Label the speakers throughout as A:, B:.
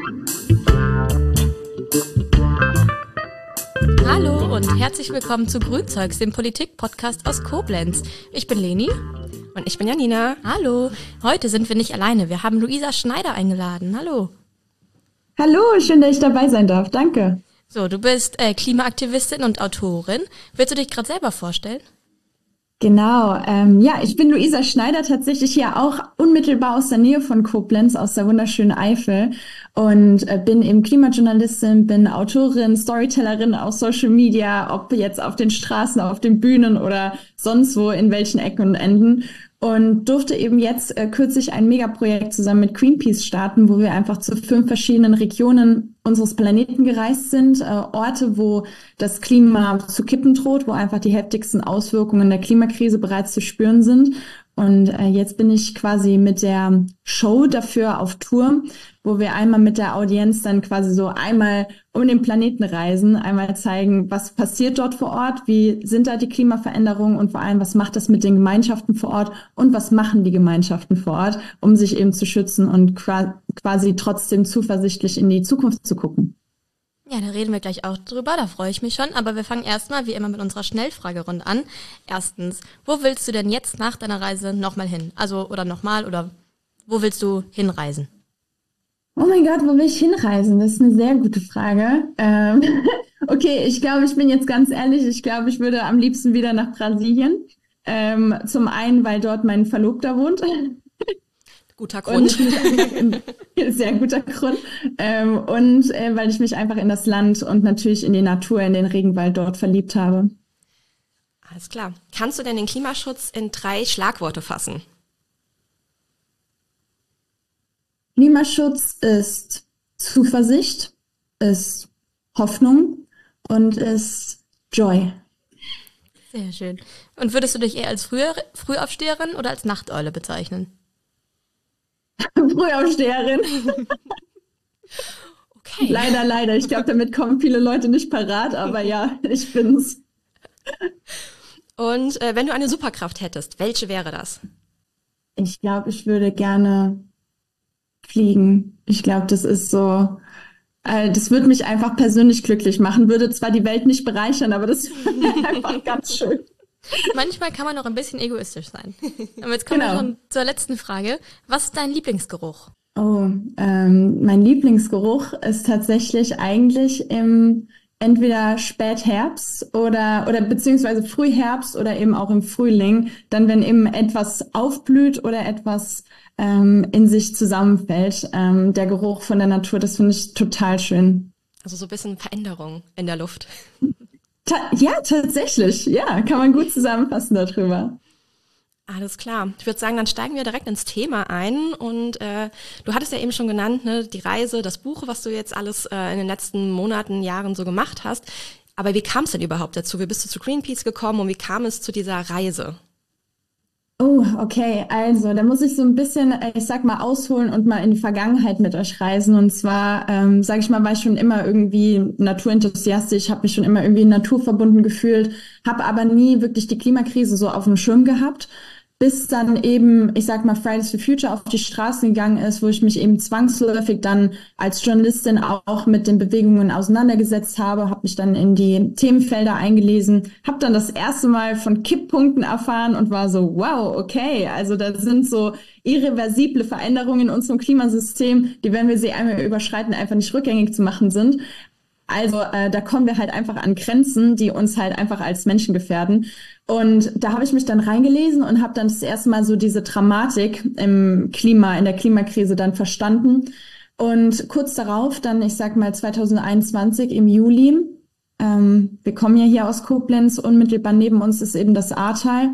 A: Hallo und herzlich willkommen zu Grünzeugs, dem Politik-Podcast aus Koblenz. Ich bin Leni.
B: Und ich bin Janina.
A: Hallo. Heute sind wir nicht alleine. Wir haben Luisa Schneider eingeladen. Hallo.
C: Hallo, schön, dass ich dabei sein darf. Danke.
A: So, du bist Klimaaktivistin und Autorin. Willst du dich gerade selber vorstellen?
C: Genau, ich bin Luisa Schneider, tatsächlich hier auch unmittelbar aus der Nähe von Koblenz, aus der wunderschönen Eifel und bin eben Klimajournalistin, bin Autorin, Storytellerin auf Social Media, ob jetzt auf den Straßen, auf den Bühnen oder sonst wo, in welchen Ecken und Enden. Und durfte eben jetzt kürzlich ein Megaprojekt zusammen mit Greenpeace starten, wo wir einfach zu 5 verschiedenen Regionen unseres Planeten gereist sind, Orte, wo das Klima zu kippen droht, wo einfach die heftigsten Auswirkungen der Klimakrise bereits zu spüren sind. Und jetzt bin ich quasi mit der Show dafür auf Tour, wo wir einmal mit der Audienz dann quasi so einmal um den Planeten reisen, einmal zeigen, was passiert dort vor Ort, wie sind da die Klimaveränderungen und vor allem, was macht das mit den Gemeinschaften vor Ort und was machen die Gemeinschaften vor Ort, um sich eben zu schützen und quasi trotzdem zuversichtlich in die Zukunft zu gucken.
A: Ja, da reden wir gleich auch drüber, da freue ich mich schon. Aber wir fangen erstmal wie immer mit unserer Schnellfragerunde an. Erstens, wo willst du denn jetzt nach deiner Reise nochmal hin? Also, oder wo willst du hinreisen?
C: Oh mein Gott, wo will ich hinreisen? Das ist eine sehr gute Frage. Okay, ich glaube, ich bin jetzt ganz ehrlich, ich glaube, ich würde am liebsten wieder nach Brasilien. Zum einen, weil dort mein Verlobter wohnt.
B: Guter Grund.
C: Sehr guter Grund. Weil ich mich einfach in das Land und natürlich in die Natur, in den Regenwald dort verliebt habe.
B: Alles klar. Kannst du denn den Klimaschutz in 3 Schlagworte fassen?
C: Klimaschutz ist Zuversicht, ist Hoffnung und ist Joy.
A: Sehr schön. Und würdest du dich eher als Frühaufsteherin oder als Nachteule bezeichnen?
C: Frühaufsteherin.
A: Okay.
C: Leider. Ich glaube, damit kommen viele Leute nicht parat, aber ja, ich bin's.
B: Und wenn du eine Superkraft hättest, welche wäre das?
C: Ich glaube, ich würde gerne fliegen. Ich glaube, das ist so, das würde mich einfach persönlich glücklich machen, würde zwar die Welt nicht bereichern, aber das wäre einfach ganz schön.
A: Manchmal kann man auch ein bisschen egoistisch sein. Aber jetzt kommen wir schon zur letzten Frage. Was ist dein Lieblingsgeruch?
C: Oh, mein Lieblingsgeruch ist tatsächlich eigentlich im entweder Spätherbst oder beziehungsweise Frühherbst oder eben auch im Frühling, dann wenn eben etwas aufblüht oder etwas in sich zusammenfällt. Der Geruch von der Natur, das finde ich total schön.
B: Also so ein bisschen Veränderung in der Luft.
C: Ja, tatsächlich. Ja, kann man gut zusammenfassen darüber.
B: Alles klar. Ich würde sagen, dann steigen wir direkt ins Thema ein. Und du hattest ja eben schon genannt, ne, die Reise, das Buch, was du jetzt alles in den letzten Monaten, Jahren so gemacht hast. Aber wie kam es denn überhaupt dazu? Wie bist du zu Greenpeace gekommen und wie kam es zu dieser Reise?
C: Oh, okay. Also, da muss ich so ein bisschen, ich sag mal, ausholen und mal in die Vergangenheit mit euch reisen. Und zwar, sage ich mal, war ich schon immer irgendwie naturenthusiastisch, habe mich schon immer irgendwie naturverbunden gefühlt, habe aber nie wirklich die Klimakrise so auf dem Schirm gehabt. Bis dann eben, ich sag mal, Fridays for Future auf die Straßen gegangen ist, wo ich mich eben zwangsläufig dann als Journalistin auch mit den Bewegungen auseinandergesetzt habe, habe mich dann in die Themenfelder eingelesen, habe dann das erste Mal von Kipppunkten erfahren und war so, wow, okay, also da sind so irreversible Veränderungen in unserem Klimasystem, die, wenn wir sie einmal überschreiten, einfach nicht rückgängig zu machen sind. Also da kommen wir halt einfach an Grenzen, die uns halt einfach als Menschen gefährden. Und da habe ich mich dann reingelesen und habe dann das erste Mal so diese Dramatik im Klima, in der Klimakrise dann verstanden. Und kurz darauf, dann, ich sag mal 2021 im Juli, wir kommen ja hier aus Koblenz, unmittelbar neben uns ist eben das Ahrtal.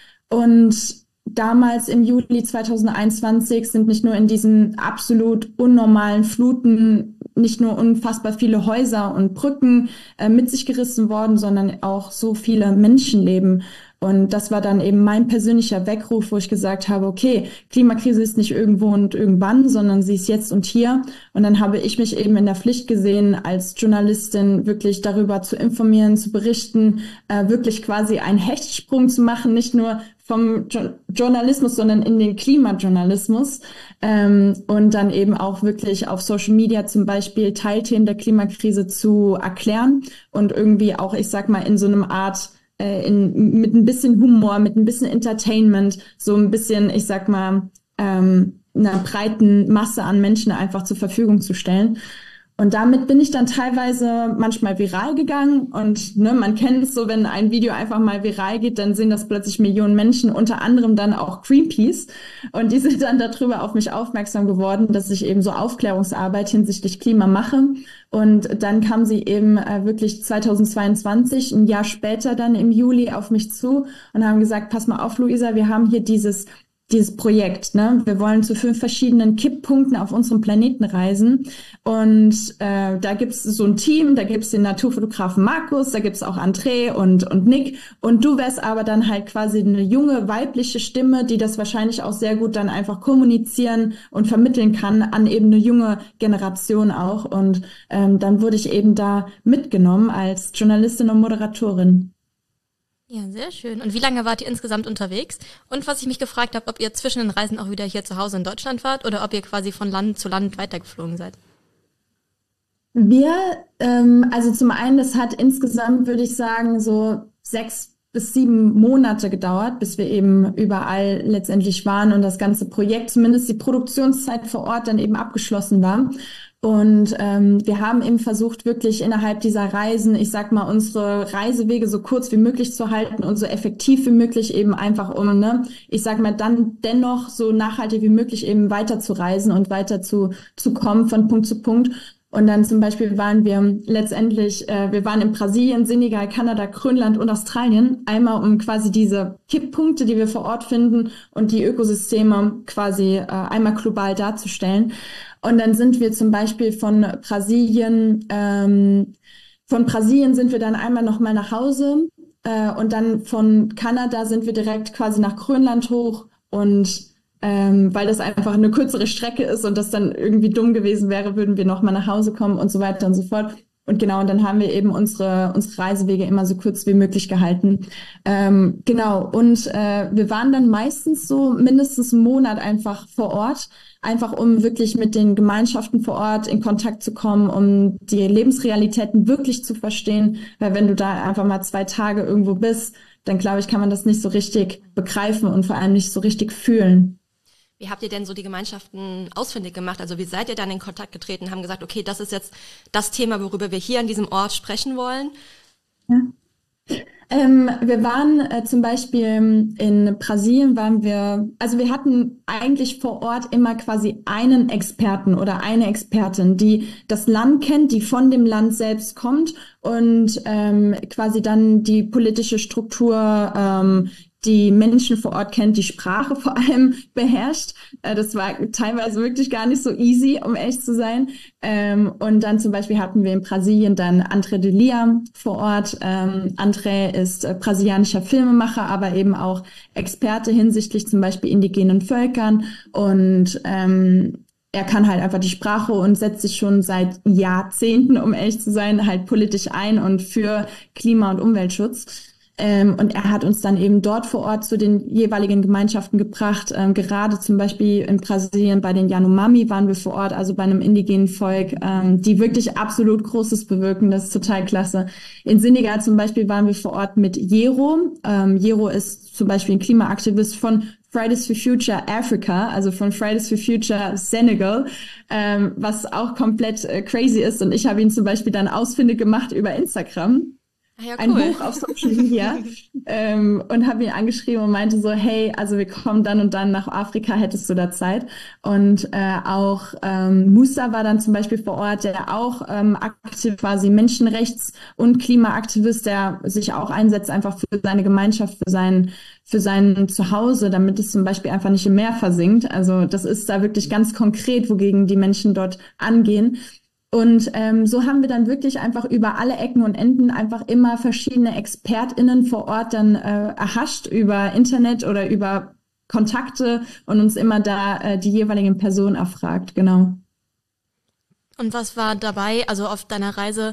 C: Und damals im Juli 2021 sind nicht nur in diesen absolut unnormalen Fluten nicht nur unfassbar viele Häuser und Brücken mit sich gerissen worden, sondern auch so viele Menschenleben. Und das war dann eben mein persönlicher Weckruf, wo ich gesagt habe, okay, Klimakrise ist nicht irgendwo und irgendwann, sondern sie ist jetzt und hier. Und dann habe ich mich eben in der Pflicht gesehen, als Journalistin wirklich darüber zu informieren, zu berichten, wirklich quasi einen Hechtsprung zu machen, nicht nur vom Journalismus, sondern in den Klimajournalismus und dann eben auch wirklich auf Social Media zum Beispiel Teilthemen der Klimakrise zu erklären und irgendwie auch, ich sag mal, in so einem Art mit ein bisschen Humor, mit ein bisschen Entertainment, so ein bisschen, ich sag mal, einer breiten Masse an Menschen einfach zur Verfügung zu stellen. Und damit bin ich dann teilweise manchmal viral gegangen und ne, man kennt es so, wenn ein Video einfach mal viral geht, dann sehen das plötzlich Millionen Menschen, unter anderem dann auch Greenpeace. Und die sind dann darüber auf mich aufmerksam geworden, dass ich eben so Aufklärungsarbeit hinsichtlich Klima mache. Und dann kam sie eben wirklich 2022, ein Jahr später dann im Juli auf mich zu und haben gesagt, pass mal auf, Luisa, wir haben hier dieses Projekt, ne? Wir wollen zu 5 verschiedenen Kipppunkten auf unserem Planeten reisen und da gibt's so ein Team, da gibt's den Naturfotografen Markus, da gibt's auch André und Nick und du wärst aber dann halt quasi eine junge weibliche Stimme, die das wahrscheinlich auch sehr gut dann einfach kommunizieren und vermitteln kann an eben eine junge Generation auch und dann wurde ich eben da mitgenommen als Journalistin und Moderatorin.
A: Ja, sehr schön. Und wie lange wart ihr insgesamt unterwegs? Und was ich mich gefragt habe, ob ihr zwischen den Reisen auch wieder hier zu Hause in Deutschland wart oder ob ihr quasi von Land zu Land weitergeflogen seid?
C: Wir, also zum einen, das hat insgesamt, würde ich sagen, so 6 bis 7 Monate gedauert, bis wir eben überall letztendlich waren und das ganze Projekt, zumindest die Produktionszeit vor Ort, dann eben abgeschlossen war. Und wir haben eben versucht, wirklich innerhalb dieser Reisen, ich sag mal, unsere Reisewege so kurz wie möglich zu halten und so effektiv wie möglich eben einfach um, ne, ich sag mal, dann dennoch so nachhaltig wie möglich eben weiter zu reisen und weiter zu kommen von Punkt zu Punkt. Und dann zum Beispiel waren wir letztendlich, wir waren in Brasilien, Senegal, Kanada, Grönland und Australien, einmal um quasi diese Kipppunkte, die wir vor Ort finden und die Ökosysteme quasi einmal global darzustellen. Und dann sind wir zum Beispiel von Brasilien sind wir dann einmal nochmal nach Hause und dann von Kanada sind wir direkt quasi nach Grönland hoch und weil das einfach eine kürzere Strecke ist und das dann irgendwie dumm gewesen wäre, würden wir nochmal nach Hause kommen und so weiter und so fort. Und genau, und dann haben wir eben unsere Reisewege immer so kurz wie möglich gehalten. Genau, und wir waren dann meistens so mindestens einen Monat einfach vor Ort, einfach um wirklich mit den Gemeinschaften vor Ort in Kontakt zu kommen, um die Lebensrealitäten wirklich zu verstehen. Weil wenn du da einfach mal 2 Tage irgendwo bist, dann glaube ich, kann man das nicht so richtig begreifen und vor allem nicht so richtig fühlen.
B: Wie habt ihr denn so die Gemeinschaften ausfindig gemacht? Also wie seid ihr dann in Kontakt getreten, haben gesagt, okay, das ist jetzt das Thema, worüber wir hier an diesem Ort sprechen wollen?
C: Ja. Wir waren zum Beispiel in Brasilien also wir hatten eigentlich vor Ort immer quasi einen Experten oder eine Expertin, die das Land kennt, die von dem Land selbst kommt und quasi dann die politische Struktur, die Menschen vor Ort kennt, die Sprache vor allem beherrscht. Das war teilweise wirklich gar nicht so easy, um ehrlich zu sein. Und dann zum Beispiel hatten wir in Brasilien dann André de Lia vor Ort. André ist brasilianischer Filmemacher, aber eben auch Experte hinsichtlich zum Beispiel indigenen Völkern. Und er kann halt einfach die Sprache und setzt sich schon seit Jahrzehnten, um ehrlich zu sein, halt politisch ein und für Klima- und Umweltschutz. Und er hat uns dann eben dort vor Ort zu den jeweiligen Gemeinschaften gebracht. Gerade zum Beispiel in Brasilien bei den Yanomami waren wir vor Ort, also bei einem indigenen Volk, die wirklich absolut Großes bewirken. Das ist total klasse. In Senegal zum Beispiel waren wir vor Ort mit Yero. Yero ist zum Beispiel ein Klimaaktivist von Fridays for Future Africa, also von Fridays for Future Senegal, was auch komplett crazy ist. Und ich habe ihn zum Beispiel dann ausfindig gemacht über Instagram.
B: Ja, cool.
C: Ein Buch auf Social Media und habe ihn angeschrieben und meinte so, hey, also wir kommen dann und dann nach Afrika, hättest du da Zeit? Und auch Musa war dann zum Beispiel vor Ort, der auch aktiv quasi Menschenrechts- und Klimaaktivist, der sich auch einsetzt einfach für seine Gemeinschaft, für sein Zuhause, damit es zum Beispiel einfach nicht im Meer versinkt. Also das ist da wirklich ganz konkret, wogegen die Menschen dort angehen. Und so haben wir dann wirklich einfach über alle Ecken und Enden einfach immer verschiedene ExpertInnen vor Ort dann erhascht über Internet oder über Kontakte und uns immer da die jeweiligen Personen erfragt, genau.
A: Und was war dabei, also auf deiner Reise,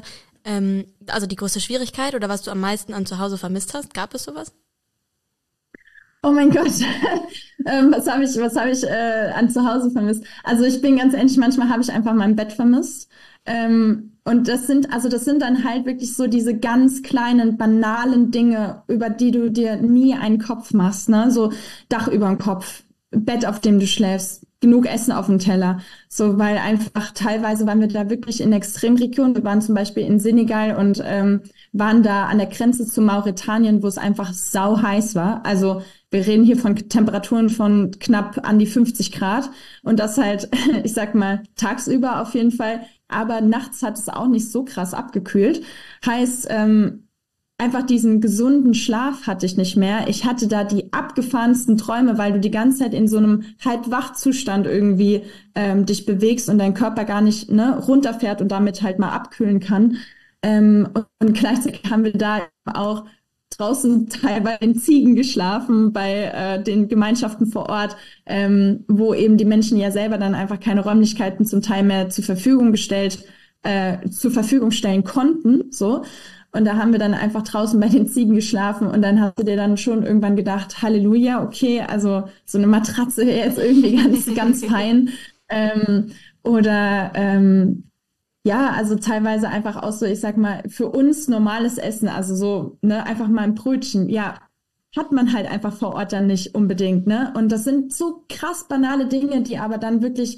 A: also die größte Schwierigkeit oder was du am meisten an zu Hause vermisst hast? Gab es sowas?
C: Oh mein Gott, was habe ich an zu Hause vermisst? Also ich bin ganz ehrlich, manchmal habe ich einfach mein Bett vermisst. Und das sind dann halt wirklich so diese ganz kleinen, banalen Dinge, über die du dir nie einen Kopf machst, ne? So Dach über dem Kopf, Bett, auf dem du schläfst, genug Essen auf dem Teller. So, weil einfach teilweise waren wir da wirklich in Extremregionen. Wir waren zum Beispiel in Senegal und waren da an der Grenze zu Mauretanien, wo es einfach sau heiß war. Also wir reden hier von Temperaturen von knapp an die 50 Grad und das halt, ich sag mal, tagsüber auf jeden Fall. Aber nachts hat es auch nicht so krass abgekühlt. Heißt, einfach diesen gesunden Schlaf hatte ich nicht mehr. Ich hatte da die abgefahrensten Träume, weil du die ganze Zeit in so einem Halbwachzustand irgendwie dich bewegst und dein Körper gar nicht runterfährt und damit halt mal abkühlen kann. Und gleichzeitig haben wir da auch draußen teilweise in Ziegen geschlafen bei den Gemeinschaften vor Ort, wo eben die Menschen ja selber dann einfach keine Räumlichkeiten zum Teil mehr zur Verfügung stellen konnten, so. Und da haben wir dann einfach draußen bei den Ziegen geschlafen und dann hast du dir dann schon irgendwann gedacht, Halleluja, okay, also so eine Matratze wäre jetzt irgendwie ganz fein. Ja, also teilweise einfach auch so, ich sag mal, für uns normales Essen, also so, ne, einfach mal ein Brötchen, ja, hat man halt einfach vor Ort dann nicht unbedingt, ne? Und das sind so krass banale Dinge, die aber dann wirklich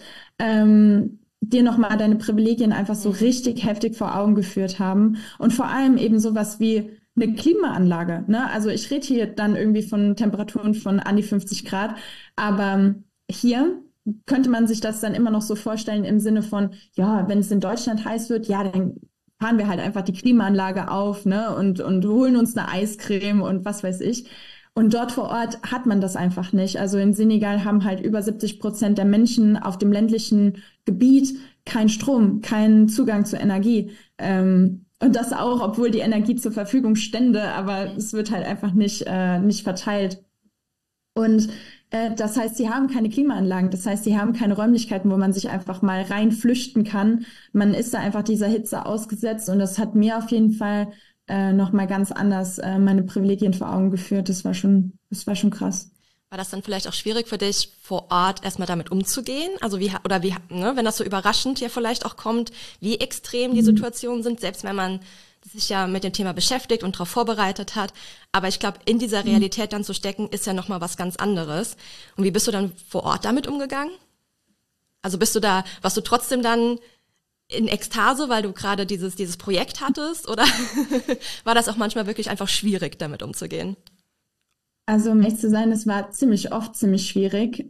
C: dir nochmal deine Privilegien einfach so richtig heftig vor Augen geführt haben. Und vor allem eben sowas wie eine Klimaanlage, ne? Also ich rede hier dann irgendwie von Temperaturen von an die 50 Grad, aber hier könnte man sich das dann immer noch so vorstellen im Sinne von, ja, wenn es in Deutschland heiß wird, ja, dann fahren wir halt einfach die Klimaanlage auf, ne, und holen uns eine Eiscreme und was weiß ich. Und dort vor Ort hat man das einfach nicht. Also in Senegal haben halt über 70% der Menschen auf dem ländlichen Gebiet keinen Strom, keinen Zugang zur Energie. Und das auch, obwohl die Energie zur Verfügung stände, aber es wird halt einfach nicht verteilt. Und das heißt, sie haben keine Klimaanlagen. Das heißt, sie haben keine Räumlichkeiten, wo man sich einfach mal reinflüchten kann. Man ist da einfach dieser Hitze ausgesetzt und das hat mir auf jeden Fall noch mal ganz anders meine Privilegien vor Augen geführt. Das war schon krass.
B: War das dann vielleicht auch schwierig für dich, vor Ort erstmal damit umzugehen? Also wenn das so überraschend ja vielleicht auch kommt, wie extrem die Situationen sind, selbst wenn man sich ja mit dem Thema beschäftigt und darauf vorbereitet hat. Aber ich glaube, in dieser Realität dann zu stecken, ist ja nochmal was ganz anderes. Und wie bist du dann vor Ort damit umgegangen? Also warst du trotzdem dann in Ekstase, weil du gerade dieses Projekt hattest? Oder war das auch manchmal wirklich einfach schwierig, damit umzugehen?
C: Also um ehrlich zu sein, es war ziemlich oft ziemlich schwierig.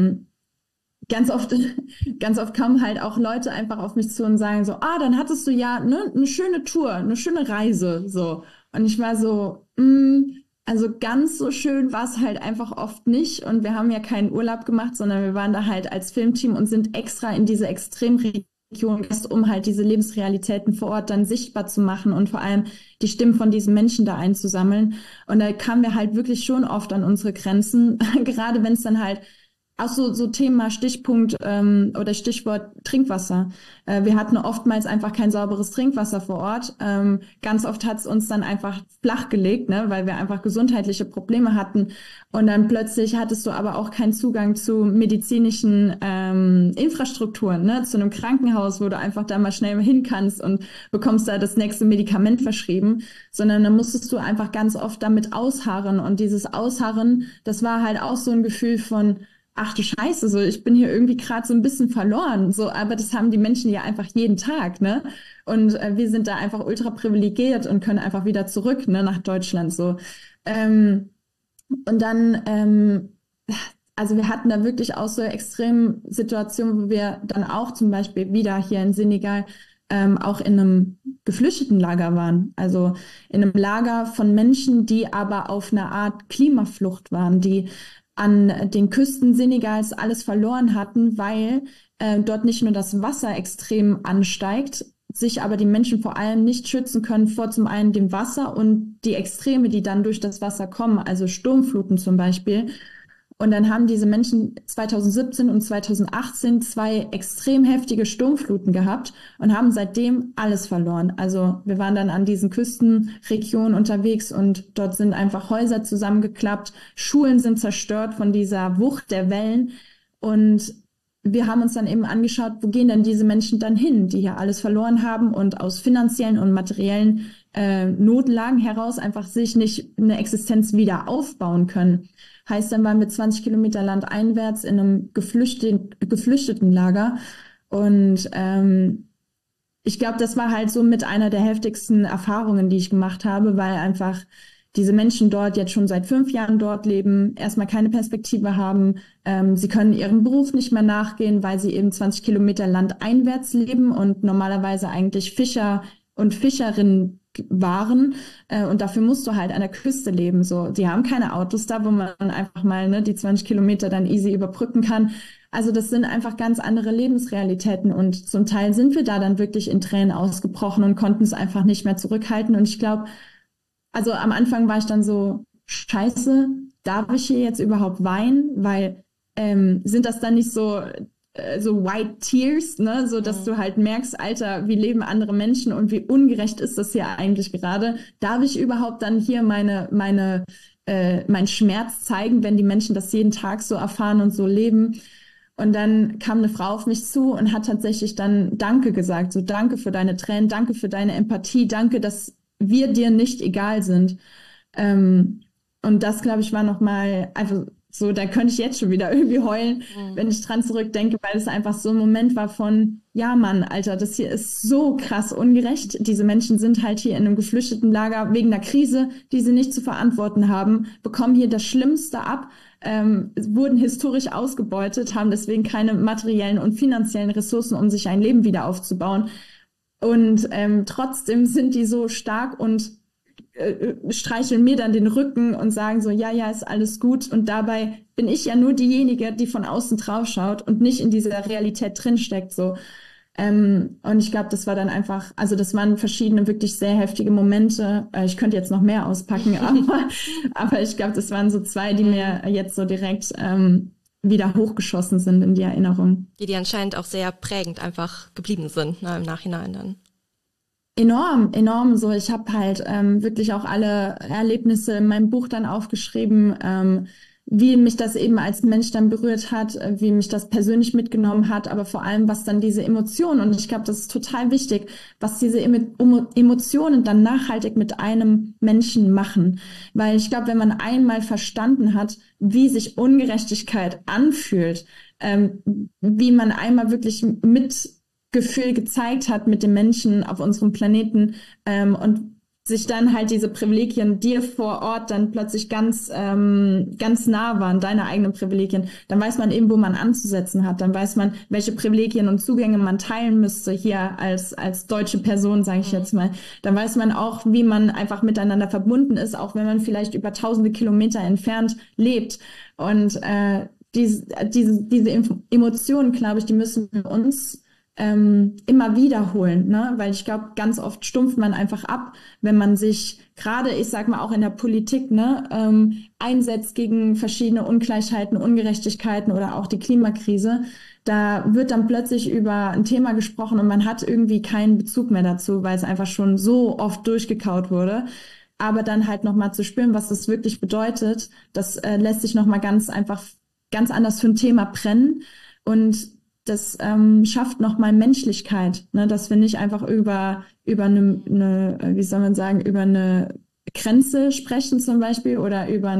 C: Ganz oft kommen halt auch Leute einfach auf mich zu und sagen so, dann hattest du ja eine schöne Tour, eine schöne Reise, so. Und ich war so, also ganz so schön war es halt einfach oft nicht. Und wir haben ja keinen Urlaub gemacht, sondern wir waren da halt als Filmteam und sind extra in diese Extremregion, um halt diese Lebensrealitäten vor Ort dann sichtbar zu machen und vor allem die Stimmen von diesen Menschen da einzusammeln. Und da kamen wir halt wirklich schon oft an unsere Grenzen, gerade wenn es dann halt auch so Thema Stichpunkt oder Stichwort Trinkwasser. Wir hatten oftmals einfach kein sauberes Trinkwasser vor Ort. Ganz oft hat es uns dann einfach flachgelegt, ne, weil wir einfach gesundheitliche Probleme hatten. Und dann plötzlich hattest du aber auch keinen Zugang zu medizinischen Infrastrukturen, ne, zu einem Krankenhaus, wo du einfach da mal schnell hin kannst und bekommst da das nächste Medikament verschrieben, sondern dann musstest du einfach ganz oft damit ausharren. Und dieses Ausharren, das war halt auch so ein Gefühl von, ach du Scheiße, so ich bin hier irgendwie gerade so ein bisschen verloren, so, aber das haben die Menschen ja einfach jeden Tag, ne? Und wir sind da einfach ultra privilegiert und können einfach wieder zurück, ne, nach Deutschland, so. Und dann, also wir hatten da wirklich auch so extreme Situationen, wo wir dann auch zum Beispiel wieder hier in Senegal auch in einem Geflüchtetenlager waren, also in einem Lager von Menschen, die aber auf einer Art Klimaflucht waren, die an den Küsten Senegals alles verloren hatten, weil dort nicht nur das Wasser extrem ansteigt, sich aber die Menschen vor allem nicht schützen können vor zum einen dem Wasser und die Extreme, die dann durch das Wasser kommen, also Sturmfluten zum Beispiel. Und dann haben diese Menschen 2017 und 2018 2 extrem heftige Sturmfluten gehabt und haben seitdem alles verloren. Also wir waren dann an diesen Küstenregionen unterwegs und dort sind einfach Häuser zusammengeklappt, Schulen sind zerstört von dieser Wucht der Wellen. Und wir haben uns dann eben angeschaut, wo gehen denn diese Menschen dann hin, die hier alles verloren haben und aus finanziellen und materiellen Notlagen heraus einfach sich nicht eine Existenz wieder aufbauen können. Heißt, dann waren wir 20 Kilometer landeinwärts in einem Geflüchtetenlager. Und ich glaube, das war halt so mit einer der heftigsten Erfahrungen, die ich gemacht habe, weil einfach diese Menschen dort jetzt schon seit 5 Jahren dort leben, erstmal keine Perspektive haben. Sie können ihrem Beruf nicht mehr nachgehen, weil sie eben 20 Kilometer landeinwärts leben und normalerweise eigentlich Fischer und Fischerinnen waren. Und dafür musst du halt an der Küste leben. So, die haben keine Autos da, wo man einfach mal die 20 Kilometer dann easy überbrücken kann. Also das sind einfach ganz andere Lebensrealitäten. Und zum Teil sind wir da dann wirklich in Tränen ausgebrochen und konnten es einfach nicht mehr zurückhalten. Und ich glaube, also am Anfang war ich dann so, scheiße, darf ich hier jetzt überhaupt weinen? Weil sind das dann nicht so white tears, ne, so dass du halt merkst, Alter, wie leben andere Menschen und wie ungerecht ist das hier eigentlich gerade? Darf ich überhaupt dann hier mein Schmerz zeigen, wenn die Menschen das jeden Tag so erfahren und so leben? Und dann kam eine Frau auf mich zu und hat tatsächlich dann Danke gesagt, so danke für deine Tränen, danke für deine Empathie, danke, dass wir dir nicht egal sind. Und das, glaube ich, war nochmal einfach so, da könnte ich jetzt schon wieder irgendwie heulen, wenn ich dran zurückdenke, weil es einfach so ein Moment war von, ja Mann, Alter, das hier ist so krass ungerecht. Diese Menschen sind halt hier in einem Geflüchtetenlager wegen einer Krise, die sie nicht zu verantworten haben, bekommen hier das Schlimmste ab, wurden historisch ausgebeutet, haben deswegen keine materiellen und finanziellen Ressourcen, um sich ein Leben wieder aufzubauen. Und trotzdem sind die so stark und streicheln mir dann den Rücken und sagen so, ja, ist alles gut. Und dabei bin ich ja nur diejenige, die von außen drauf schaut und nicht in dieser Realität drinsteckt. So. Und ich glaube, das war dann einfach, also das waren verschiedene wirklich sehr heftige Momente. Ich könnte jetzt noch mehr auspacken, aber ich glaube, das waren so 2, die mir jetzt so direkt wieder hochgeschossen sind in die Erinnerung.
B: Die anscheinend auch sehr prägend einfach geblieben sind, ne, im Nachhinein dann.
C: Enorm. So, ich habe halt wirklich auch alle Erlebnisse in meinem Buch dann aufgeschrieben, wie mich das eben als Mensch dann berührt hat, wie mich das persönlich mitgenommen hat, aber vor allem, was dann diese Emotionen, und ich glaube, das ist total wichtig, was diese Emotionen dann nachhaltig mit einem Menschen machen. Weil ich glaube, wenn man einmal verstanden hat, wie sich Ungerechtigkeit anfühlt, wie man einmal wirklich Mitgefühl gezeigt hat mit den Menschen auf unserem Planeten und sich dann halt diese Privilegien dir vor Ort dann plötzlich ganz nah waren, deine eigenen Privilegien, dann weiß man eben, wo man anzusetzen hat, dann weiß man, welche Privilegien und Zugänge man teilen müsste hier als deutsche Person, sage ich jetzt mal. Dann weiß man auch, wie man einfach miteinander verbunden ist, auch wenn man vielleicht über tausende Kilometer entfernt lebt. Und diese Emotionen, glaube ich, die müssen wir uns immer wiederholen, ne? Weil ich glaube, ganz oft stumpft man einfach ab, wenn man sich gerade, ich sag mal auch in der Politik, ne, einsetzt gegen verschiedene Ungleichheiten, Ungerechtigkeiten oder auch die Klimakrise. Da wird dann plötzlich über ein Thema gesprochen und man hat irgendwie keinen Bezug mehr dazu, weil es einfach schon so oft durchgekaut wurde. Aber dann halt nochmal zu spüren, was das wirklich bedeutet, das lässt sich nochmal ganz anders für ein Thema brennen. Und das schafft nochmal Menschlichkeit, ne? Dass wir nicht einfach über eine, wie soll man sagen, über eine Grenze sprechen zum Beispiel oder über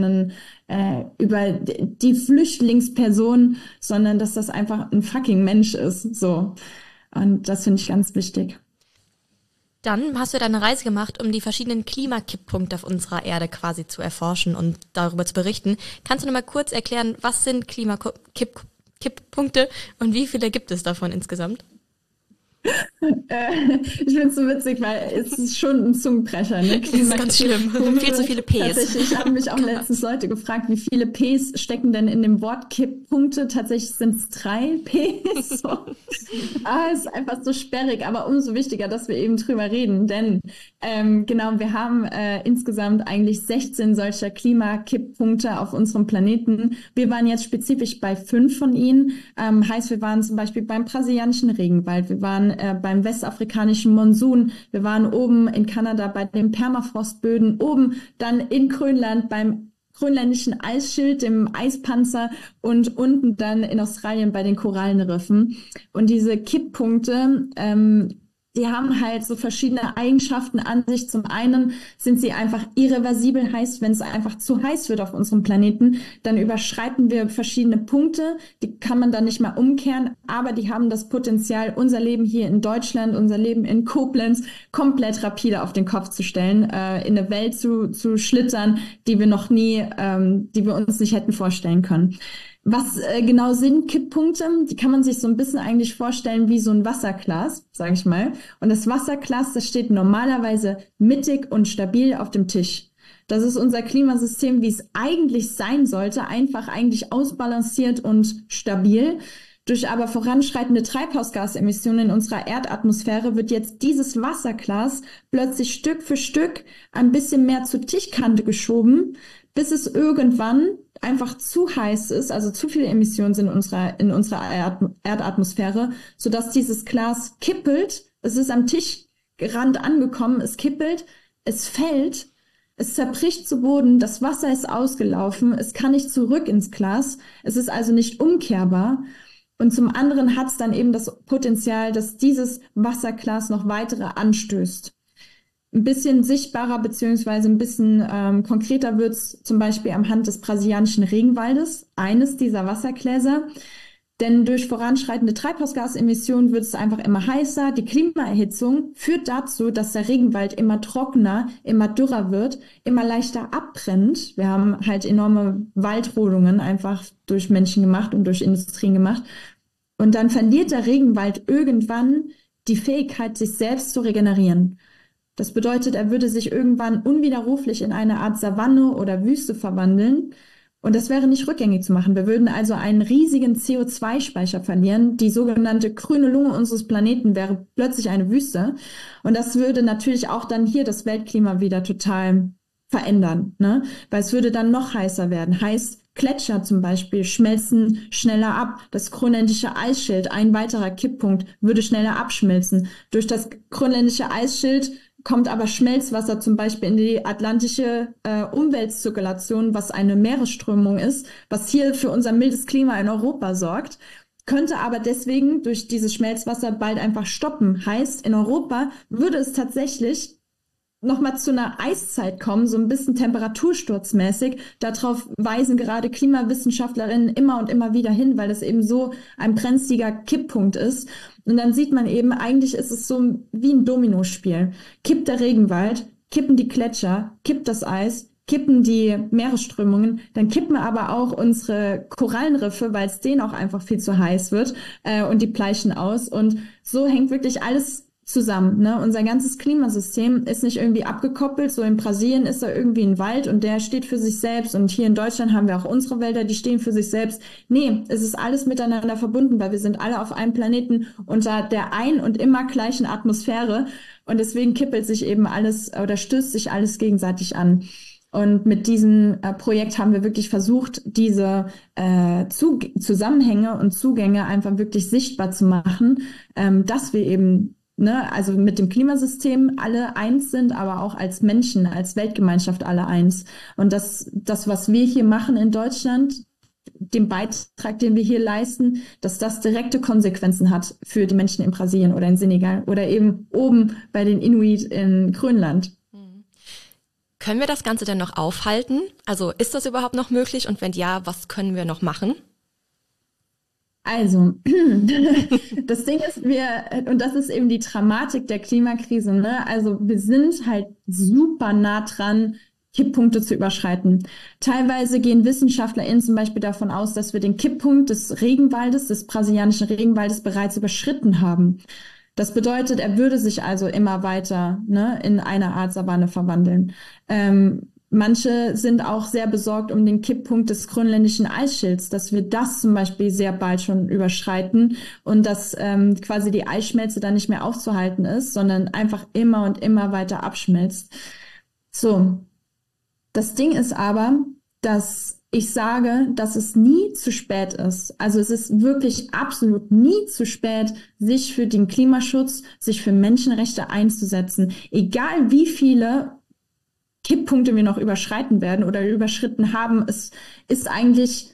C: die Flüchtlingsperson, sondern dass das einfach ein fucking Mensch ist, so. Und das finde ich ganz wichtig.
A: Dann hast du deine Reise gemacht, um die verschiedenen Klimakipppunkte auf unserer Erde quasi zu erforschen und darüber zu berichten. Kannst du noch mal kurz erklären, was sind Klimakipppunkte und wie viele gibt es davon insgesamt?
C: Ich finde es so witzig, weil es ist schon ein Zungenbrecher. Ne?
B: Das ist ganz schlimm. Viel zu viele Ps.
C: Tatsächlich haben mich auch letztens Leute gefragt, wie viele Ps stecken denn in dem Wort Kipppunkte? Tatsächlich sind es 3 Ps. So. Es ist einfach so sperrig, aber umso wichtiger, dass wir eben drüber reden. Denn genau, wir haben insgesamt eigentlich 16 solcher Klimakipppunkte auf unserem Planeten. Wir waren jetzt spezifisch bei 5 von ihnen. Heißt, wir waren zum Beispiel beim brasilianischen Regenwald, wir waren beim westafrikanischen Monsun, wir waren oben in Kanada bei den Permafrostböden, oben dann in Grönland beim grönländischen Eisschild, dem Eispanzer und unten dann in Australien bei den Korallenriffen. Und diese Kipppunkte, die haben halt so verschiedene Eigenschaften an sich. Zum einen sind sie einfach irreversibel, heißt, wenn es einfach zu heiß wird auf unserem Planeten, dann überschreiten wir verschiedene Punkte. Die kann man dann nicht mehr umkehren, aber die haben das Potenzial, unser Leben hier in Deutschland, unser Leben in Koblenz komplett rapide auf den Kopf zu stellen, in eine Welt zu schlittern, die wir noch nie, die wir uns nicht hätten vorstellen können. Was genau sind Kipppunkte? Die kann man sich so ein bisschen eigentlich vorstellen wie so ein Wasserglas, sage ich mal. Und das Wasserglas, das steht normalerweise mittig und stabil auf dem Tisch. Das ist unser Klimasystem, wie es eigentlich sein sollte, einfach eigentlich ausbalanciert und stabil. Durch aber voranschreitende Treibhausgasemissionen in unserer Erdatmosphäre wird jetzt dieses Wasserglas plötzlich Stück für Stück ein bisschen mehr zur Tischkante geschoben, bis es irgendwann einfach zu heiß ist, also zu viele Emissionen sind in unserer Erdatmosphäre, sodass dieses Glas kippelt. Es ist am Tischrand angekommen, es kippelt, es fällt, es zerbricht zu Boden, das Wasser ist ausgelaufen, es kann nicht zurück ins Glas, es ist also nicht umkehrbar. Und zum anderen hat es dann eben das Potenzial, dass dieses Wasserglas noch weitere anstößt. Ein bisschen sichtbarer beziehungsweise ein bisschen konkreter wird's zum Beispiel am Hand des brasilianischen Regenwaldes, eines dieser Wassergläser. Denn durch voranschreitende Treibhausgasemissionen wird es einfach immer heißer. Die Klimaerhitzung führt dazu, dass der Regenwald immer trockener, immer dürrer wird, immer leichter abbrennt. Wir haben halt enorme Waldrodungen einfach durch Menschen gemacht und durch Industrien gemacht. Und dann verliert der Regenwald irgendwann die Fähigkeit, sich selbst zu regenerieren. Das bedeutet, er würde sich irgendwann unwiderruflich in eine Art Savanne oder Wüste verwandeln. Und das wäre nicht rückgängig zu machen. Wir würden also einen riesigen CO2-Speicher verlieren. Die sogenannte grüne Lunge unseres Planeten wäre plötzlich eine Wüste. Und das würde natürlich auch dann hier das Weltklima wieder total verändern, ne? Weil es würde dann noch heißer werden. Heißt, Gletscher zum Beispiel schmelzen schneller ab. Das grönländische Eisschild, ein weiterer Kipppunkt, würde schneller abschmelzen. Durch das grönländische Eisschild kommt aber Schmelzwasser zum Beispiel in die atlantische Umweltzirkulation, was eine Meeresströmung ist, was hier für unser mildes Klima in Europa sorgt, könnte aber deswegen durch dieses Schmelzwasser bald einfach stoppen. Heißt, in Europa würde es tatsächlich nochmal zu einer Eiszeit kommen, so ein bisschen temperatursturzmäßig. Darauf weisen gerade Klimawissenschaftlerinnen immer und immer wieder hin, weil das eben so ein brenzliger Kipppunkt ist. Und dann sieht man eben, eigentlich ist es so wie ein Dominospiel. Kippt der Regenwald, kippen die Gletscher, kippt das Eis, kippen die Meeresströmungen, dann kippen aber auch unsere Korallenriffe, weil es denen auch einfach viel zu heiß wird und die bleichen aus. Und so hängt wirklich alles zusammen, ne? Unser ganzes Klimasystem ist nicht irgendwie abgekoppelt. So in Brasilien ist da irgendwie ein Wald und der steht für sich selbst. Und hier in Deutschland haben wir auch unsere Wälder, die stehen für sich selbst. Nee, es ist alles miteinander verbunden, weil wir sind alle auf einem Planeten unter der ein und immer gleichen Atmosphäre. Und deswegen kippelt sich eben alles oder stößt sich alles gegenseitig an. Und mit diesem Projekt haben wir wirklich versucht, diese Zusammenhänge und Zugänge einfach wirklich sichtbar zu machen, dass wir eben also mit dem Klimasystem alle eins sind, aber auch als Menschen, als Weltgemeinschaft alle eins. Und das, was wir hier machen in Deutschland, den Beitrag, den wir hier leisten, dass das direkte Konsequenzen hat für die Menschen in Brasilien oder in Senegal oder eben oben bei den Inuit in Grönland.
B: Können wir das Ganze denn noch aufhalten? Also ist das überhaupt noch möglich? Und wenn ja, was können wir noch machen?
C: Also, das Ding ist, und das ist eben die Dramatik der Klimakrise, ne? Also wir sind halt super nah dran, Kipppunkte zu überschreiten. Teilweise gehen WissenschaftlerInnen zum Beispiel davon aus, dass wir den Kipppunkt des Regenwaldes, des brasilianischen Regenwaldes bereits überschritten haben. Das bedeutet, er würde sich also immer weiter, ne, in eine Art Savanne verwandeln. Manche sind auch sehr besorgt um den Kipppunkt des grönländischen Eisschilds, dass wir das zum Beispiel sehr bald schon überschreiten und dass quasi die Eisschmelze dann nicht mehr aufzuhalten ist, sondern einfach immer und immer weiter abschmilzt. So, das Ding ist aber, dass ich sage, dass es nie zu spät ist. Also es ist wirklich absolut nie zu spät, sich für den Klimaschutz, sich für Menschenrechte einzusetzen. Egal wie viele Kipppunkte wir noch überschreiten werden oder überschritten haben, eigentlich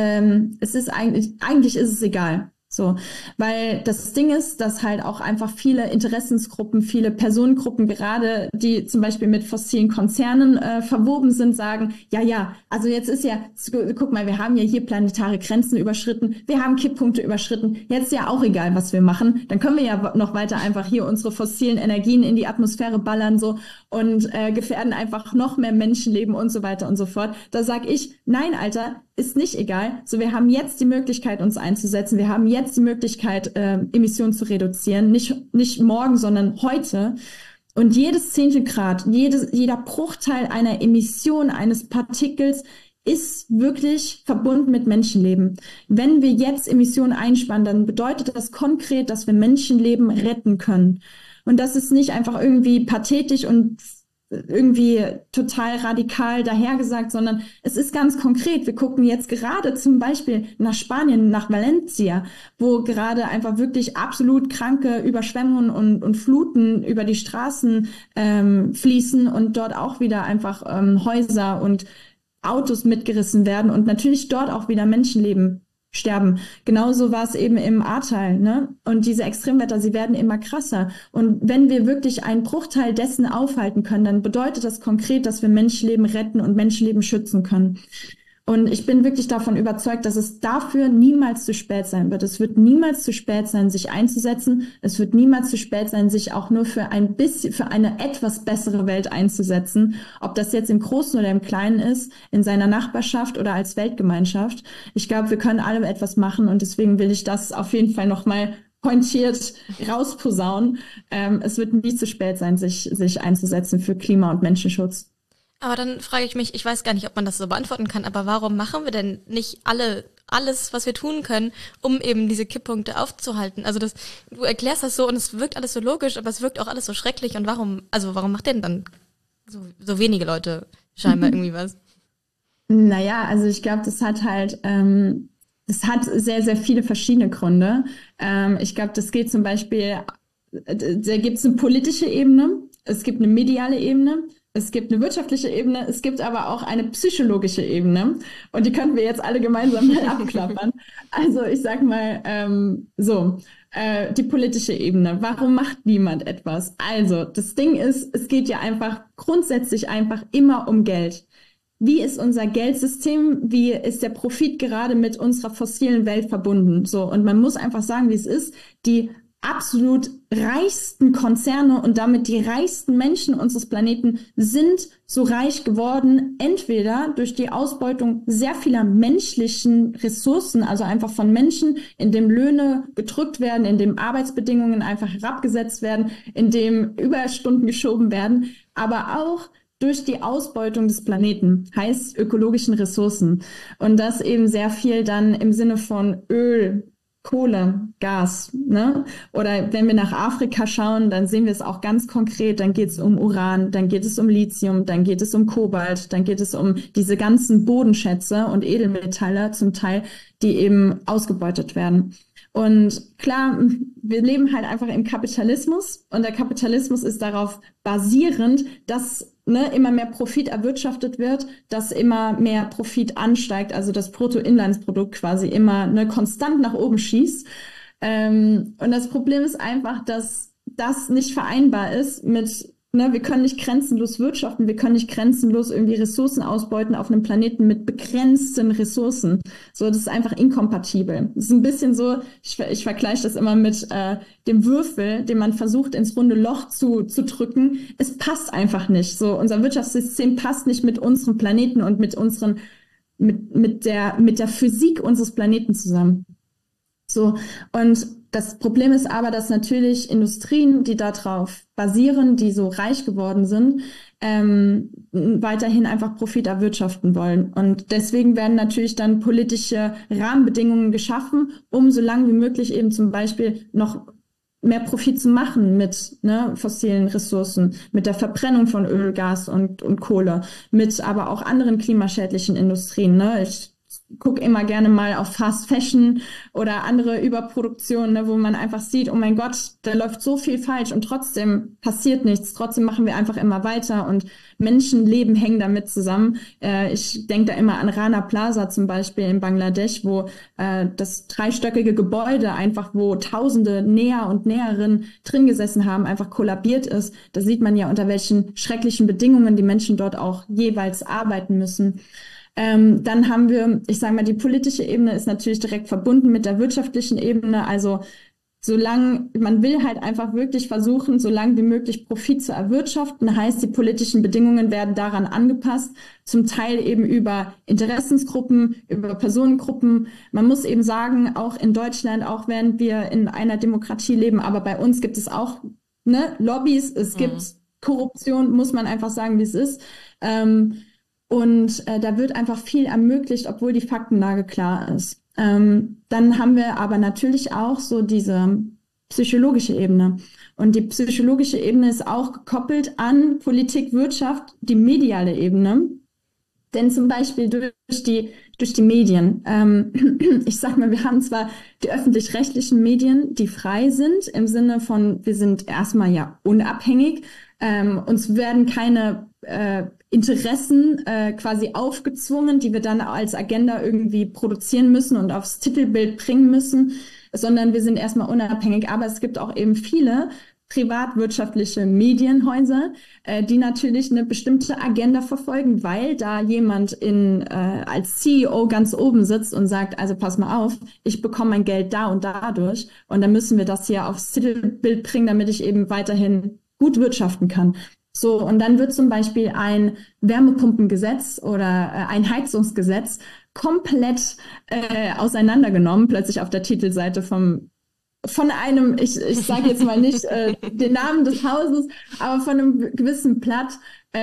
C: ist es egal. So, weil das Ding ist, dass halt auch einfach viele Interessensgruppen, viele Personengruppen gerade, die zum Beispiel mit fossilen Konzernen verwoben sind, sagen, ja, also jetzt ist ja, guck mal, wir haben ja hier planetare Grenzen überschritten, wir haben Kipppunkte überschritten, jetzt ist ja auch egal, was wir machen, dann können wir ja noch weiter einfach hier unsere fossilen Energien in die Atmosphäre ballern so und gefährden einfach noch mehr Menschenleben und so weiter und so fort. Da sag ich, nein, Alter, ist nicht egal. So, wir haben jetzt die Möglichkeit, uns einzusetzen. Wir haben jetzt die Möglichkeit, Emissionen zu reduzieren. Nicht morgen, sondern heute. Und jedes Zehntelgrad, jeder Bruchteil einer Emission eines Partikels ist wirklich verbunden mit Menschenleben. Wenn wir jetzt Emissionen einsparen, dann bedeutet das konkret, dass wir Menschenleben retten können. Und das ist nicht einfach irgendwie pathetisch und irgendwie total radikal dahergesagt, sondern es ist ganz konkret. Wir gucken jetzt gerade zum Beispiel nach Spanien, nach Valencia, wo gerade einfach wirklich absolut kranke Überschwemmungen und Fluten über die Straßen fließen und dort auch wieder einfach Häuser und Autos mitgerissen werden und natürlich dort auch wieder Menschenleben sterben. Genauso war es eben im Ahrtal, ne? Und diese Extremwetter, sie werden immer krasser. Und wenn wir wirklich einen Bruchteil dessen aufhalten können, dann bedeutet das konkret, dass wir Menschenleben retten und Menschenleben schützen können. Und ich bin wirklich davon überzeugt, dass es dafür niemals zu spät sein wird. Es wird niemals zu spät sein, sich einzusetzen. Es wird niemals zu spät sein, sich auch nur für eine etwas bessere Welt einzusetzen. Ob das jetzt im Großen oder im Kleinen ist, in seiner Nachbarschaft oder als Weltgemeinschaft. Ich glaube, wir können alle etwas machen und deswegen will ich das auf jeden Fall nochmal pointiert rausposaunen. Es wird nie zu spät sein, sich einzusetzen für Klima- und Menschenschutz.
A: Aber dann frage ich mich, ich weiß gar nicht, ob man das so beantworten kann, aber warum machen wir denn nicht alles, was wir tun können, um eben diese Kipppunkte aufzuhalten? Also du erklärst das so und es wirkt alles so logisch, aber es wirkt auch alles so schrecklich. Und warum macht denn dann so wenige Leute scheinbar irgendwie was?
C: Naja, also ich glaube, das hat sehr, sehr viele verschiedene Gründe. Ich glaube, das geht zum Beispiel, da gibt es eine politische Ebene, es gibt eine mediale Ebene, es gibt eine wirtschaftliche Ebene, es gibt aber auch eine psychologische Ebene. Und die könnten wir jetzt alle gemeinsam mal abklappern. Also ich sag mal die politische Ebene. Warum macht niemand etwas? Also das Ding ist, es geht ja einfach grundsätzlich einfach immer um Geld. Wie ist unser Geldsystem? Wie ist der Profit gerade mit unserer fossilen Welt verbunden? So, und man muss einfach sagen, wie es ist. Die absolut reichsten Konzerne und damit die reichsten Menschen unseres Planeten sind so reich geworden, entweder durch die Ausbeutung sehr vieler menschlichen Ressourcen, also einfach von Menschen, indem Löhne gedrückt werden, indem Arbeitsbedingungen einfach herabgesetzt werden, indem Überstunden geschoben werden, aber auch durch die Ausbeutung des Planeten, heißt ökologischen Ressourcen. Und das eben sehr viel dann im Sinne von Öl, Kohle, Gas, ne? Oder wenn wir nach Afrika schauen, dann sehen wir es auch ganz konkret. Dann geht es um Uran, dann geht es um Lithium, dann geht es um Kobalt, dann geht es um diese ganzen Bodenschätze und Edelmetalle zum Teil, die eben ausgebeutet werden. Und klar, wir leben halt einfach im Kapitalismus und der Kapitalismus ist darauf basierend, dass immer mehr Profit erwirtschaftet wird, dass immer mehr Profit ansteigt, also das Bruttoinlandsprodukt quasi immer konstant nach oben schießt. Und das Problem ist einfach, dass das nicht vereinbar ist mit, wir können nicht grenzenlos wirtschaften, wir können nicht grenzenlos irgendwie Ressourcen ausbeuten auf einem Planeten mit begrenzten Ressourcen. So, das ist einfach inkompatibel. Das ist ein bisschen so, ich vergleiche das immer mit dem Würfel, den man versucht ins runde Loch zu drücken. Es passt einfach nicht. So, unser Wirtschaftssystem passt nicht mit unserem Planeten und mit der Physik unseres Planeten zusammen. So, und Das Problem ist aber, dass natürlich Industrien, die darauf basieren, die so reich geworden sind, weiterhin einfach Profit erwirtschaften wollen. Und deswegen werden natürlich dann politische Rahmenbedingungen geschaffen, um so lange wie möglich eben zum Beispiel noch mehr Profit zu machen mit fossilen Ressourcen, mit der Verbrennung von Öl, Gas und Kohle, mit aber auch anderen klimaschädlichen Industrien. Ne? Ich gucke immer gerne mal auf Fast Fashion oder andere Überproduktionen, ne, wo man einfach sieht, oh mein Gott, da läuft so viel falsch und trotzdem passiert nichts. Trotzdem machen wir einfach immer weiter und Menschenleben hängen damit zusammen. Ich denke da immer an Rana Plaza zum Beispiel in Bangladesch, wo das dreistöckige Gebäude einfach, wo tausende Näher und Näherinnen drin gesessen haben, einfach kollabiert ist. Da sieht man ja, unter welchen schrecklichen Bedingungen die Menschen dort auch jeweils arbeiten müssen. Dann haben wir, ich sage mal, die politische Ebene ist natürlich direkt verbunden mit der wirtschaftlichen Ebene. Also man will halt einfach wirklich versuchen, so lange wie möglich Profit zu erwirtschaften. Heißt, die politischen Bedingungen werden daran angepasst, zum Teil eben über Interessensgruppen, über Personengruppen. Man muss eben sagen, auch in Deutschland, auch während wir in einer Demokratie leben, aber bei uns gibt es auch Lobbys, es gibt Korruption, muss man einfach sagen, wie es ist. Und da wird einfach viel ermöglicht, obwohl die Faktenlage klar ist. Dann haben wir aber natürlich auch so diese psychologische Ebene. Und die psychologische Ebene ist auch gekoppelt an Politik, Wirtschaft, die mediale Ebene. Denn zum Beispiel durch die Medien. Ich sag mal, wir haben zwar die öffentlich-rechtlichen Medien, die frei sind, im Sinne von, wir sind erstmal ja unabhängig. Uns werden keine Interessen quasi aufgezwungen, die wir dann als Agenda irgendwie produzieren müssen und aufs Titelbild bringen müssen, sondern wir sind erstmal unabhängig. Aber es gibt auch eben viele privatwirtschaftliche Medienhäuser, die natürlich eine bestimmte Agenda verfolgen, weil da jemand als CEO ganz oben sitzt und sagt, also pass mal auf, ich bekomme mein Geld da und dadurch und dann müssen wir das hier aufs Titelbild bringen, damit ich eben weiterhin gut wirtschaften kann. So, und dann wird zum Beispiel ein Wärmepumpengesetz oder ein Heizungsgesetz komplett auseinandergenommen, plötzlich auf der Titelseite von einem, ich sage jetzt mal nicht den Namen des Hauses, aber von einem gewissen Blatt.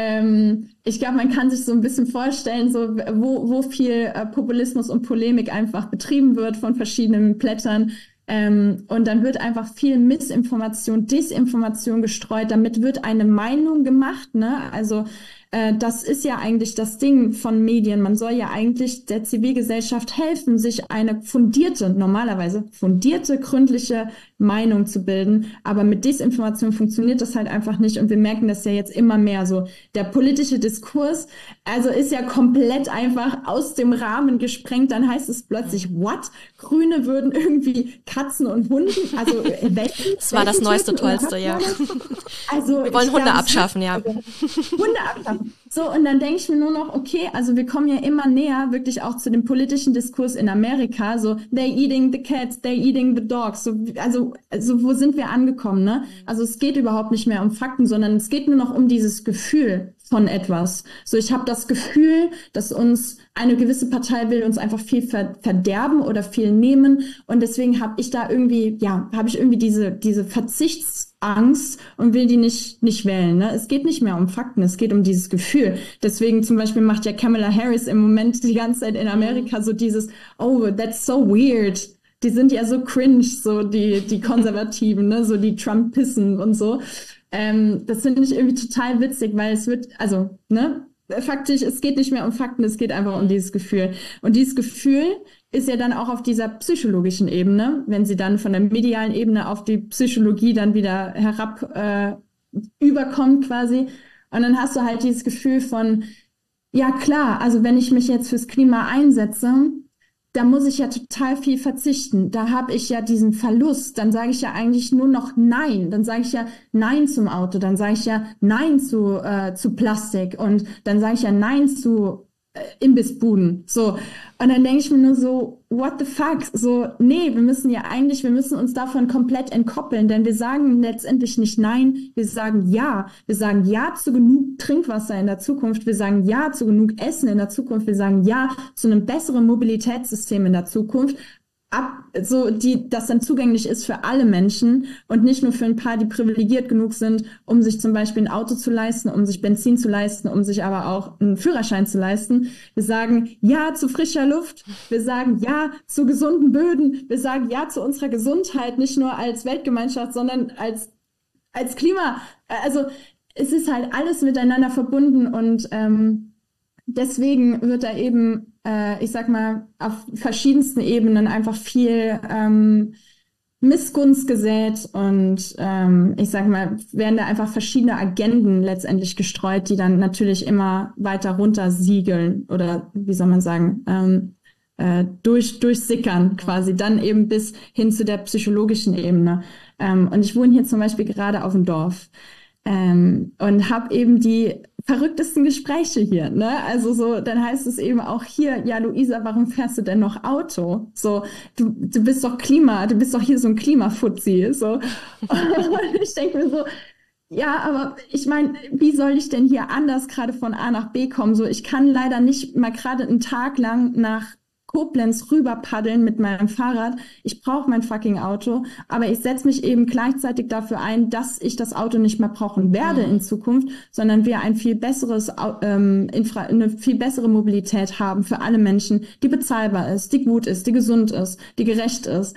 C: Ich glaube, man kann sich so ein bisschen vorstellen, so wo viel Populismus und Polemik einfach betrieben wird von verschiedenen Blättern. Und dann wird einfach viel Missinformation, Desinformation gestreut. Damit wird eine Meinung gemacht, ne? Also das ist ja eigentlich das Ding von Medien. Man soll ja eigentlich der Zivilgesellschaft helfen, sich eine normalerweise fundierte, gründliche Meinung zu bilden. Aber mit Desinformation funktioniert das halt einfach nicht. Und wir merken das ja jetzt immer mehr so. Der politische Diskurs, also ist ja komplett einfach aus dem Rahmen gesprengt. Dann heißt es plötzlich, what? Grüne würden irgendwie Katzen und Hunden, also Welpen.
B: Das war das neueste, tollste, ja.
C: Also
B: wir wollen Hunde abschaffen, ja.
C: Hunde abschaffen. So, und dann denke ich mir nur noch, okay, also wir kommen ja immer näher wirklich auch zu dem politischen Diskurs in Amerika, so they're eating the cats, they're eating the dogs, so, also wo sind wir angekommen, ne? Also es geht überhaupt nicht mehr um Fakten, sondern es geht nur noch um dieses Gefühl von etwas. So, ich habe das Gefühl, dass uns eine gewisse Partei will uns einfach viel verderben oder viel nehmen und deswegen habe ich irgendwie diese Verzichtsangst und will die nicht wählen. Ne? Es geht nicht mehr um Fakten, es geht um dieses Gefühl. Deswegen zum Beispiel macht ja Kamala Harris im Moment die ganze Zeit in Amerika so dieses, oh, that's so weird. Die sind ja so cringe, so die Konservativen, ne, so die Trumpissen und so. Das finde ich irgendwie total witzig, weil es wird, also, ne, faktisch, es geht nicht mehr um Fakten, es geht einfach um dieses Gefühl. Und dieses Gefühl ist ja dann auch auf dieser psychologischen Ebene, wenn sie dann von der medialen Ebene auf die Psychologie dann wieder herab überkommt quasi. Und dann hast du halt dieses Gefühl von, ja klar, also wenn ich mich jetzt fürs Klima einsetze, da muss ich ja total viel verzichten. Da habe ich ja diesen Verlust. Dann sage ich ja eigentlich nur noch Nein. Dann sage ich ja Nein zum Auto. Dann sage ich ja Nein zu Plastik. Und dann sage ich ja Nein zu Imbissbuden. So. Und dann denke ich mir nur so, what the fuck? So, nee, wir müssen uns davon komplett entkoppeln, denn wir sagen letztendlich nicht Nein, wir sagen Ja. Wir sagen Ja zu genug Trinkwasser in der Zukunft, wir sagen Ja zu genug Essen in der Zukunft, wir sagen Ja zu einem besseren Mobilitätssystem in der Zukunft. das dann zugänglich ist für alle Menschen und nicht nur für ein paar, die privilegiert genug sind, um sich zum Beispiel ein Auto zu leisten, um sich Benzin zu leisten, um sich aber auch einen Führerschein zu leisten. Wir sagen Ja zu frischer Luft, wir sagen Ja zu gesunden Böden, wir sagen Ja zu unserer Gesundheit, nicht nur als Weltgemeinschaft, sondern als Klima. Also es ist halt alles miteinander verbunden und deswegen wird da eben, ich sag mal, auf verschiedensten Ebenen einfach viel Missgunst gesät und ich sag mal, werden da einfach verschiedene Agenden letztendlich gestreut, die dann natürlich immer weiter runter siegeln oder wie soll man sagen, durchsickern quasi, dann eben bis hin zu der psychologischen Ebene. Und ich wohne hier zum Beispiel gerade auf dem Dorf und habe eben die verrücktesten Gespräche hier, ne? Also so, dann heißt es eben auch hier, ja, Luisa, warum fährst du denn noch Auto? So, du bist doch du bist doch hier so ein Klimafuzzi, so. Und ich denke mir so, ja, aber ich meine, wie soll ich denn hier anders gerade von A nach B kommen? So, ich kann leider nicht mal gerade einen Tag lang nach Koblenz rüber paddeln mit meinem Fahrrad. Ich brauche mein fucking Auto, aber ich setze mich eben gleichzeitig dafür ein, dass ich das Auto nicht mehr brauchen werde in Zukunft, sondern wir ein viel besseres, eine viel bessere Mobilität haben für alle Menschen, die bezahlbar ist, die gut ist, die gesund ist, die gerecht ist.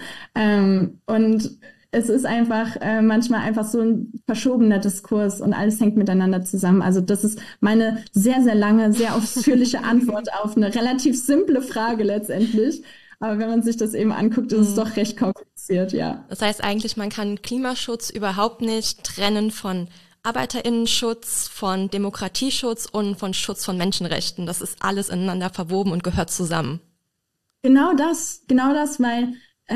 C: Und es ist einfach manchmal einfach so ein verschobener Diskurs und alles hängt miteinander zusammen. Also das ist meine sehr, sehr lange, sehr ausführliche Antwort auf eine relativ simple Frage letztendlich. Aber wenn man sich das eben anguckt, ist es doch recht kompliziert, ja.
B: Das heißt eigentlich, man kann Klimaschutz überhaupt nicht trennen von ArbeiterInnenschutz, von Demokratieschutz und von Schutz von Menschenrechten. Das ist alles ineinander verwoben und gehört zusammen.
C: Genau das, weil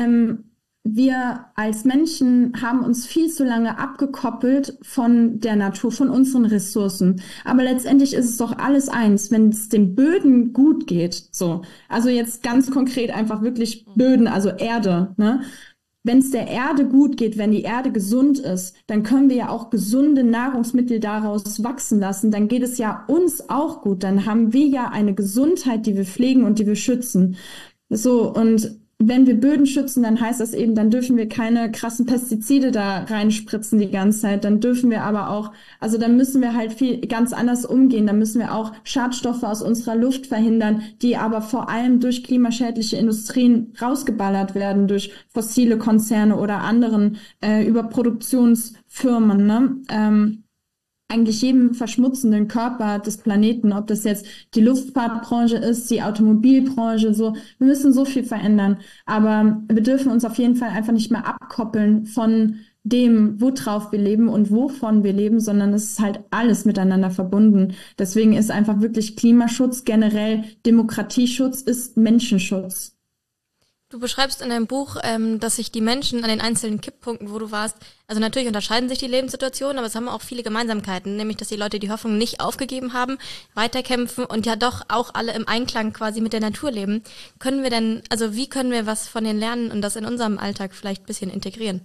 C: wir als Menschen haben uns viel zu lange abgekoppelt von der Natur, von unseren Ressourcen. Aber letztendlich ist es doch alles eins, wenn es den Böden gut geht. So, also jetzt ganz konkret einfach wirklich Böden, also Erde. Ne? Wenn es der Erde gut geht, wenn die Erde gesund ist, dann können wir ja auch gesunde Nahrungsmittel daraus wachsen lassen. Dann geht es ja uns auch gut. Dann haben wir ja eine Gesundheit, die wir pflegen und die wir schützen. So, und wenn wir Böden schützen, dann heißt das eben, dann dürfen wir keine krassen Pestizide da reinspritzen die ganze Zeit. Dann dürfen wir aber auch, also dann müssen wir halt viel ganz anders umgehen. Dann müssen wir auch Schadstoffe aus unserer Luft verhindern, die aber vor allem durch klimaschädliche Industrien rausgeballert werden, durch fossile Konzerne oder anderen Überproduktionsfirmen, ne? Eigentlich jedem verschmutzenden Körper des Planeten, ob das jetzt die Luftfahrtbranche ist, die Automobilbranche, so. Wir müssen so viel verändern. Aber wir dürfen uns auf jeden Fall einfach nicht mehr abkoppeln von dem, worauf wir leben und wovon wir leben, sondern es ist halt alles miteinander verbunden. Deswegen ist einfach wirklich Klimaschutz generell, Demokratieschutz ist Menschenschutz.
A: Du beschreibst in deinem Buch, dass sich die Menschen an den einzelnen Kipppunkten, wo du warst, also natürlich unterscheiden sich die Lebenssituationen, aber es haben auch viele Gemeinsamkeiten, nämlich, dass die Leute die Hoffnung nicht aufgegeben haben, weiterkämpfen und ja doch auch alle im Einklang quasi mit der Natur leben. Wie können wir was von denen lernen und das in unserem Alltag vielleicht ein bisschen integrieren?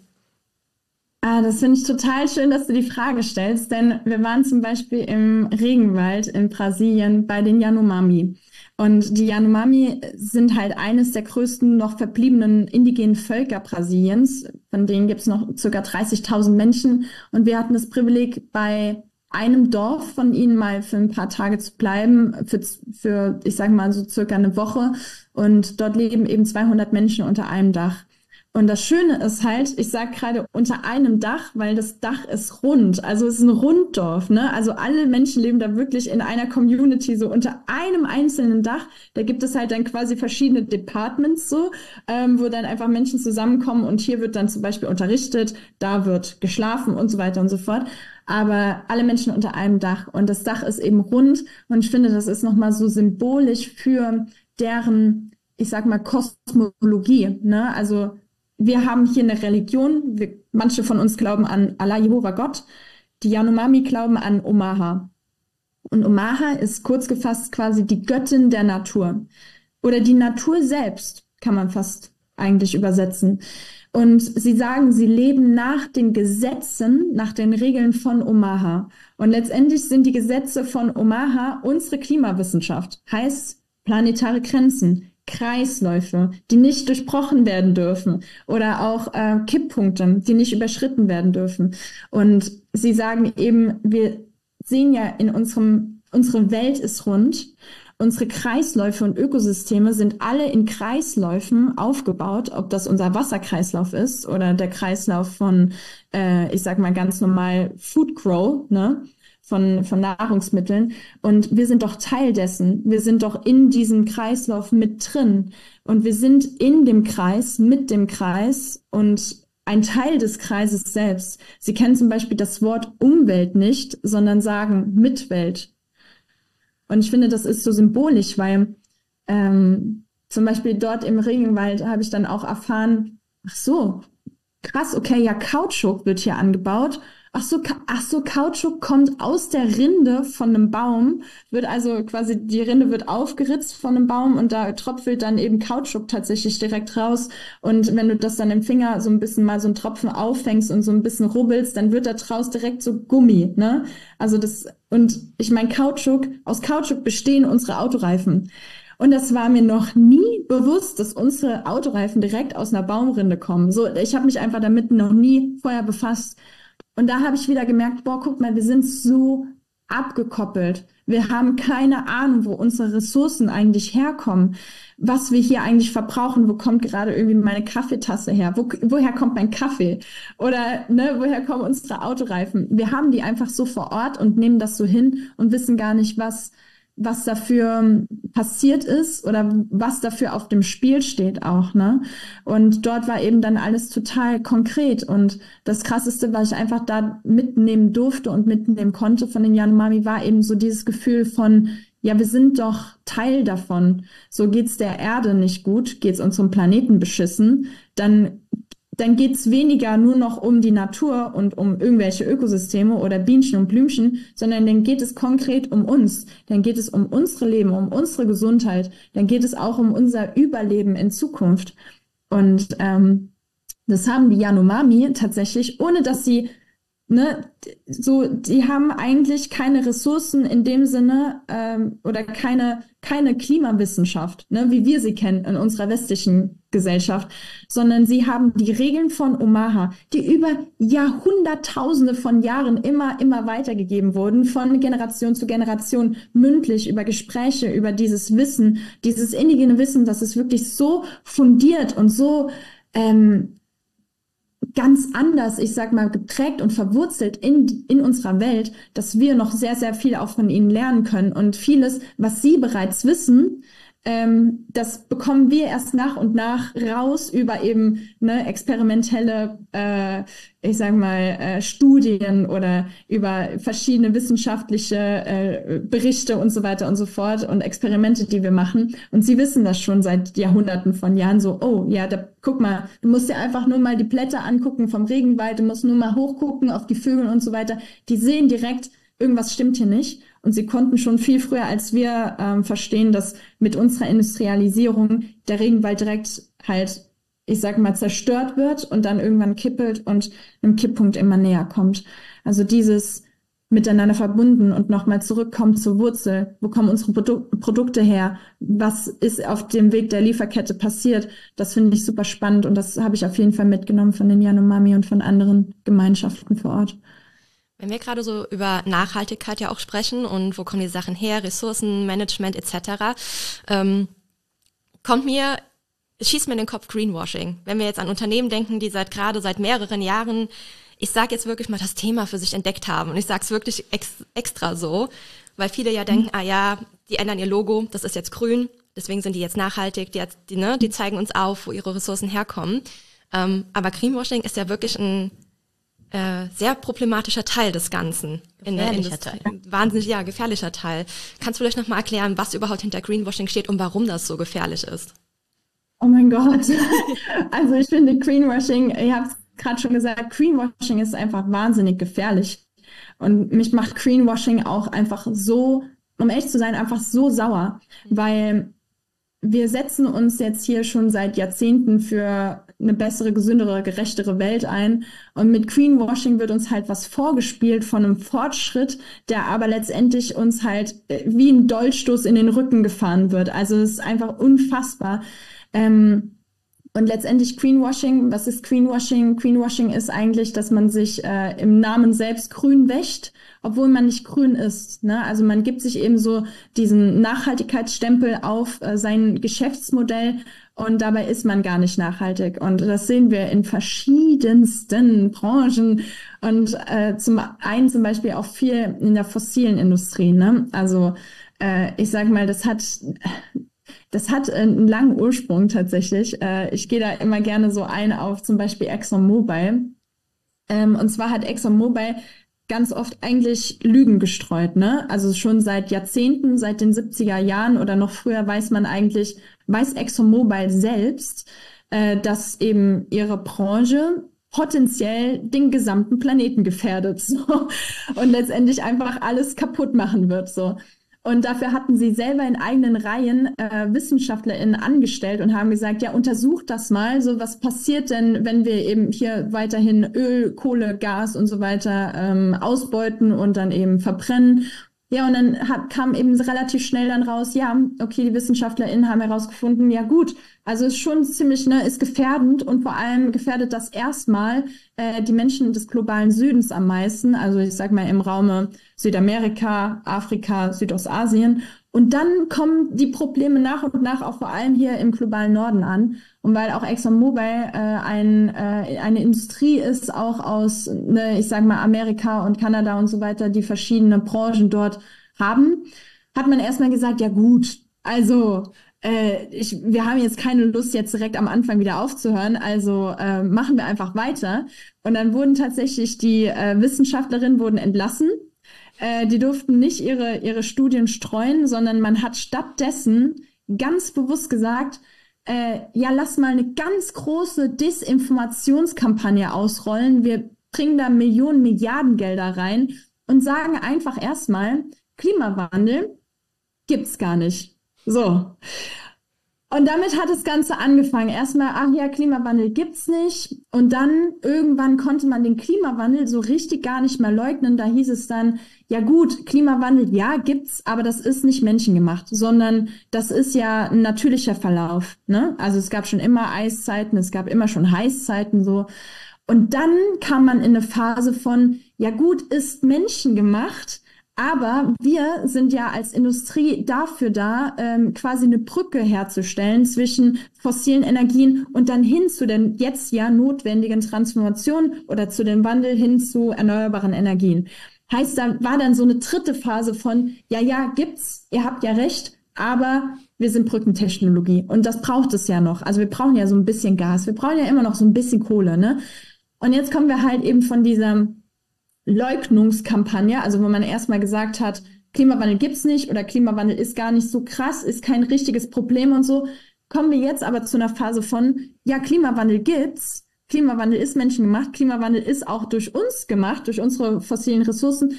C: Das finde ich total schön, dass du die Frage stellst, denn wir waren zum Beispiel im Regenwald in Brasilien bei den Yanomami. Und die Yanomami sind halt eines der größten noch verbliebenen indigenen Völker Brasiliens. Von denen gibt es noch ca. 30.000 Menschen. Und wir hatten das Privileg, bei einem Dorf von ihnen mal für ein paar Tage zu bleiben, für ich sage mal so circa eine Woche. Und dort leben eben 200 Menschen unter einem Dach. Und das Schöne ist halt, ich sage gerade unter einem Dach, weil das Dach ist rund. Also es ist ein Runddorf, ne? Also alle Menschen leben da wirklich in einer Community, so unter einem einzelnen Dach. Da gibt es halt dann quasi verschiedene Departments so, wo dann einfach Menschen zusammenkommen und hier wird dann zum Beispiel unterrichtet, da wird geschlafen und so weiter und so fort. Aber alle Menschen unter einem Dach. Und das Dach ist eben rund. Und ich finde, das ist nochmal so symbolisch für deren, ich sag mal, Kosmologie, ne? Also wir haben hier eine Religion, manche von uns glauben an Allah, Jehova, Gott. Die Yanomami glauben an Omaha. Und Omaha ist kurz gefasst quasi die Göttin der Natur. Oder die Natur selbst, kann man fast eigentlich übersetzen. Und sie sagen, sie leben nach den Gesetzen, nach den Regeln von Omaha. Und letztendlich sind die Gesetze von Omaha unsere Klimawissenschaft. Heißt planetare Grenzen, Kreisläufe, die nicht durchbrochen werden dürfen oder auch Kipppunkte, die nicht überschritten werden dürfen. Und sie sagen eben, wir sehen ja unsere Welt ist rund. Unsere Kreisläufe und Ökosysteme sind alle in Kreisläufen aufgebaut, ob das unser Wasserkreislauf ist oder der Kreislauf von, ich sag mal ganz normal Food Grow, ne? Von Nahrungsmitteln. Und wir sind doch Teil dessen. Wir sind doch in diesem Kreislauf mit drin. Und wir sind in dem Kreis, mit dem Kreis und ein Teil des Kreises selbst. Sie kennen zum Beispiel das Wort Umwelt nicht, sondern sagen Mitwelt. Und ich finde, das ist so symbolisch, weil zum Beispiel dort im Regenwald habe ich dann auch erfahren, ach so, krass, okay, ja, Kautschuk wird hier angebaut. Ach so, Kautschuk kommt aus der Rinde von einem Baum, wird also quasi, die Rinde wird aufgeritzt von einem Baum und da tröpfelt dann eben Kautschuk tatsächlich direkt raus. Und wenn du das dann im Finger so ein bisschen mal so einen Tropfen auffängst und so ein bisschen rubbelst, dann wird da draus direkt so Gummi, ne? Also und ich meine, aus Kautschuk bestehen unsere Autoreifen. Und das war mir noch nie bewusst, dass unsere Autoreifen direkt aus einer Baumrinde kommen. So, ich habe mich einfach damit noch nie vorher befasst. Und da habe ich wieder gemerkt, boah, guck mal, wir sind so abgekoppelt. Wir haben keine Ahnung, wo unsere Ressourcen eigentlich herkommen, was wir hier eigentlich verbrauchen. Wo kommt gerade irgendwie meine Kaffeetasse her? Woher kommt mein Kaffee? Oder woher kommen unsere Autoreifen? Wir haben die einfach so vor Ort und nehmen das so hin und wissen gar nicht, was dafür passiert ist oder was dafür auf dem Spiel steht auch, ne? Und dort war eben dann alles total konkret und das Krasseste, was ich einfach da mitnehmen durfte und mitnehmen konnte von den Yanomami, war eben so dieses Gefühl von, ja, wir sind doch Teil davon. So geht's der Erde nicht gut, geht's unserem Planeten beschissen, dann geht's weniger nur noch um die Natur und um irgendwelche Ökosysteme oder Bienchen und Blümchen, sondern dann geht es konkret um uns. Dann geht es um unsere Leben, um unsere Gesundheit. Dann geht es auch um unser Überleben in Zukunft. Und das haben die Yanomami tatsächlich, ohne dass sie die haben eigentlich keine Ressourcen in dem Sinne oder keine Klimawissenschaft, wie wir sie kennen in unserer westlichen Gesellschaft, sondern sie haben die Regeln von Omaha, die über Jahrhunderttausende von Jahren immer weitergegeben wurden, von Generation zu Generation mündlich über Gespräche, über dieses Wissen, dieses indigene Wissen, das ist wirklich so fundiert und so ganz anders, ich sag mal, geprägt und verwurzelt in unserer Welt, dass wir noch sehr, sehr viel auch von ihnen lernen können. Und vieles, was sie bereits wissen, das bekommen wir erst nach und nach raus über eben experimentelle, ich sag mal, Studien oder über verschiedene wissenschaftliche Berichte und so weiter und so fort und Experimente, die wir machen. Und sie wissen das schon seit Jahrhunderten von Jahren so, oh ja, guck mal, du musst dir einfach nur mal die Blätter angucken vom Regenwald, du musst nur mal hochgucken auf die Vögel und so weiter. Die sehen direkt, irgendwas stimmt hier nicht. Und sie konnten schon viel früher als wir verstehen, dass mit unserer Industrialisierung der Regenwald direkt halt, ich sag mal, zerstört wird und dann irgendwann kippelt und einem Kipppunkt immer näher kommt. Also dieses miteinander verbunden und nochmal zurückkommen zur Wurzel. Wo kommen unsere Produkte her? Was ist auf dem Weg der Lieferkette passiert? Das finde ich super spannend und das habe ich auf jeden Fall mitgenommen von den Yanomami und von anderen Gemeinschaften vor Ort.
B: Wenn wir gerade so über Nachhaltigkeit ja auch sprechen und wo kommen die Sachen her, Ressourcenmanagement etc., schießt mir in den Kopf Greenwashing. Wenn wir jetzt an Unternehmen denken, die seit mehreren Jahren, ich sage jetzt wirklich mal, das Thema für sich entdeckt haben und ich sage es wirklich extra so, weil viele ja denken, die ändern ihr Logo, das ist jetzt grün, deswegen sind die jetzt nachhaltig, die zeigen uns auf, wo ihre Ressourcen herkommen. Aber Greenwashing ist ja wirklich ein sehr problematischer Teil des Ganzen.
A: Gefährlicher Teil.
B: Wahnsinnig, gefährlicher Teil. Kannst du vielleicht nochmal erklären, was überhaupt hinter Greenwashing steht und warum das so gefährlich ist?
C: Oh mein Gott. Also ich finde Greenwashing, ich habe es gerade schon gesagt, Greenwashing ist einfach wahnsinnig gefährlich. Und mich macht Greenwashing auch einfach so, um ehrlich zu sein, einfach so sauer. Weil wir setzen uns jetzt hier schon seit Jahrzehnten für eine bessere, gesündere, gerechtere Welt ein. Und mit Greenwashing wird uns halt was vorgespielt von einem Fortschritt, der aber letztendlich uns halt wie ein Dolchstoß in den Rücken gefahren wird. Also es ist einfach unfassbar. Und letztendlich Greenwashing, was ist Greenwashing? Greenwashing ist eigentlich, dass man sich im Namen selbst grün wäscht, obwohl man nicht grün ist. Ne? Also man gibt sich eben so diesen Nachhaltigkeitsstempel auf sein Geschäftsmodell und dabei ist man gar nicht nachhaltig. Und das sehen wir in verschiedensten Branchen und zum einen zum Beispiel auch viel in der fossilen Industrie. Ne? Also ich sag mal, das hat einen langen Ursprung tatsächlich. Ich gehe da immer gerne so ein auf zum Beispiel ExxonMobil. Und zwar hat ExxonMobil ganz oft eigentlich Lügen gestreut, ne? Also schon seit Jahrzehnten, seit den 70er Jahren oder noch früher weiß ExxonMobil selbst, dass eben ihre Branche potenziell den gesamten Planeten gefährdet, so. Und letztendlich einfach alles kaputt machen wird, so. Und dafür hatten sie selber in eigenen Reihen WissenschaftlerInnen angestellt und haben gesagt, ja, untersucht das mal, so was passiert denn, wenn wir eben hier weiterhin Öl, Kohle, Gas und so weiter ausbeuten und dann eben verbrennen. Ja, und dann kam eben relativ schnell dann raus, ja, okay, die WissenschaftlerInnen haben herausgefunden, ja gut, also ist schon ziemlich, ne, ist gefährdend und vor allem gefährdet das erstmal die Menschen des globalen Südens am meisten, also ich sag mal im Raume Südamerika, Afrika, Südostasien. Und dann kommen die Probleme nach und nach auch vor allem hier im globalen Norden an. Und weil auch ExxonMobil eine Industrie ist, auch aus, ne, ich sag mal, Amerika und Kanada und so weiter, die verschiedene Branchen dort haben, hat man erstmal gesagt, ja gut, also wir haben jetzt keine Lust, jetzt direkt am Anfang wieder aufzuhören, also machen wir einfach weiter. Und dann wurden tatsächlich die Wissenschaftlerinnen wurden entlassen. Die durften nicht ihre Studien streuen, sondern man hat stattdessen ganz bewusst gesagt, ja, lass mal eine ganz große Desinformationskampagne ausrollen. Wir bringen da Millionen, Milliardengelder rein und sagen einfach erstmal, Klimawandel gibt's gar nicht. So. Und damit hat das Ganze angefangen. Erstmal, ach ja, Klimawandel gibt's nicht. Und dann irgendwann konnte man den Klimawandel so richtig gar nicht mehr leugnen. Da hieß es dann, ja gut, Klimawandel, ja, gibt's, aber das ist nicht menschengemacht, sondern das ist ja ein natürlicher Verlauf, ne? Also es gab schon immer Eiszeiten, es gab immer schon Heißzeiten, so. Und dann kam man in eine Phase von, ja gut, ist menschengemacht, aber wir sind ja als Industrie dafür da, quasi eine Brücke herzustellen zwischen fossilen Energien und dann hin zu den jetzt ja notwendigen Transformationen oder zu dem Wandel hin zu erneuerbaren Energien. Heißt, da war dann so eine dritte Phase von, ja, gibt's, ihr habt ja recht, aber wir sind Brückentechnologie und das braucht es ja noch. Also wir brauchen ja so ein bisschen Gas, wir brauchen ja immer noch so ein bisschen Kohle, ne? Und jetzt kommen wir halt eben von dieser Leugnungskampagne, also wo man erstmal gesagt hat, Klimawandel gibt's nicht oder Klimawandel ist gar nicht so krass, ist kein richtiges Problem und so, kommen wir jetzt aber zu einer Phase von, ja, Klimawandel gibt's, Klimawandel ist menschengemacht, Klimawandel ist auch durch uns gemacht, durch unsere fossilen Ressourcen,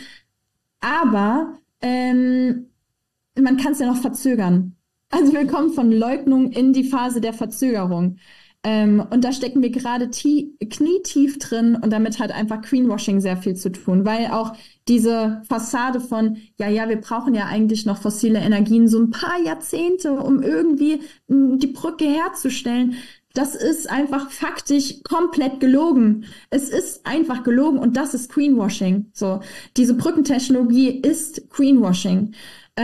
C: aber man kann es ja noch verzögern. Also wir kommen von Leugnung in die Phase der Verzögerung. Und da stecken wir gerade knietief drin und damit hat einfach Greenwashing sehr viel zu tun, weil auch diese Fassade von, ja, wir brauchen ja eigentlich noch fossile Energien so ein paar Jahrzehnte, um irgendwie die Brücke herzustellen, das ist einfach faktisch komplett gelogen. Es ist einfach gelogen und das ist Greenwashing. So, diese Brückentechnologie ist Greenwashing.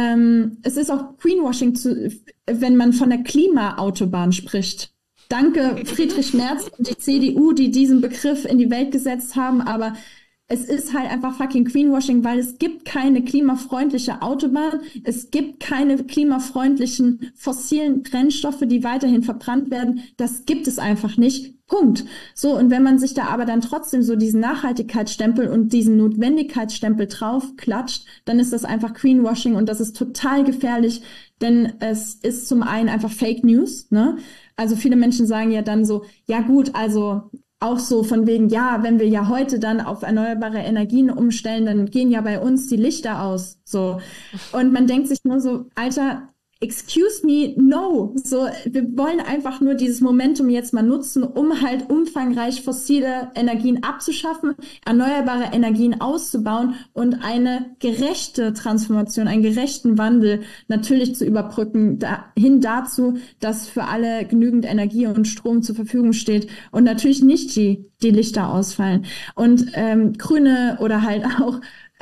C: Es ist auch Greenwashing, wenn man von der Klimaautobahn spricht. Danke Friedrich Merz und die CDU, die diesen Begriff in die Welt gesetzt haben, aber es ist halt einfach fucking Greenwashing, weil es gibt keine klimafreundliche Autobahn, es gibt keine klimafreundlichen fossilen Brennstoffe, die weiterhin verbrannt werden, das gibt es einfach nicht, Punkt. So, und wenn man sich da aber dann trotzdem so diesen Nachhaltigkeitsstempel und diesen Notwendigkeitsstempel drauf klatscht, dann ist das einfach Greenwashing und das ist total gefährlich, denn es ist zum einen einfach Fake News, ne? Also viele Menschen sagen ja dann so, ja gut, also auch so von wegen, ja, wenn wir ja heute dann auf erneuerbare Energien umstellen, dann gehen ja bei uns die Lichter aus, so. Und man denkt sich nur so, Alter, excuse me, no. So, wir wollen einfach nur dieses Momentum jetzt mal nutzen, um halt umfangreich fossile Energien abzuschaffen, erneuerbare Energien auszubauen und eine gerechte Transformation, einen gerechten Wandel natürlich zu überbrücken, hin dazu, dass für alle genügend Energie und Strom zur Verfügung steht und natürlich nicht die Lichter ausfallen. Und Grüne oder halt auch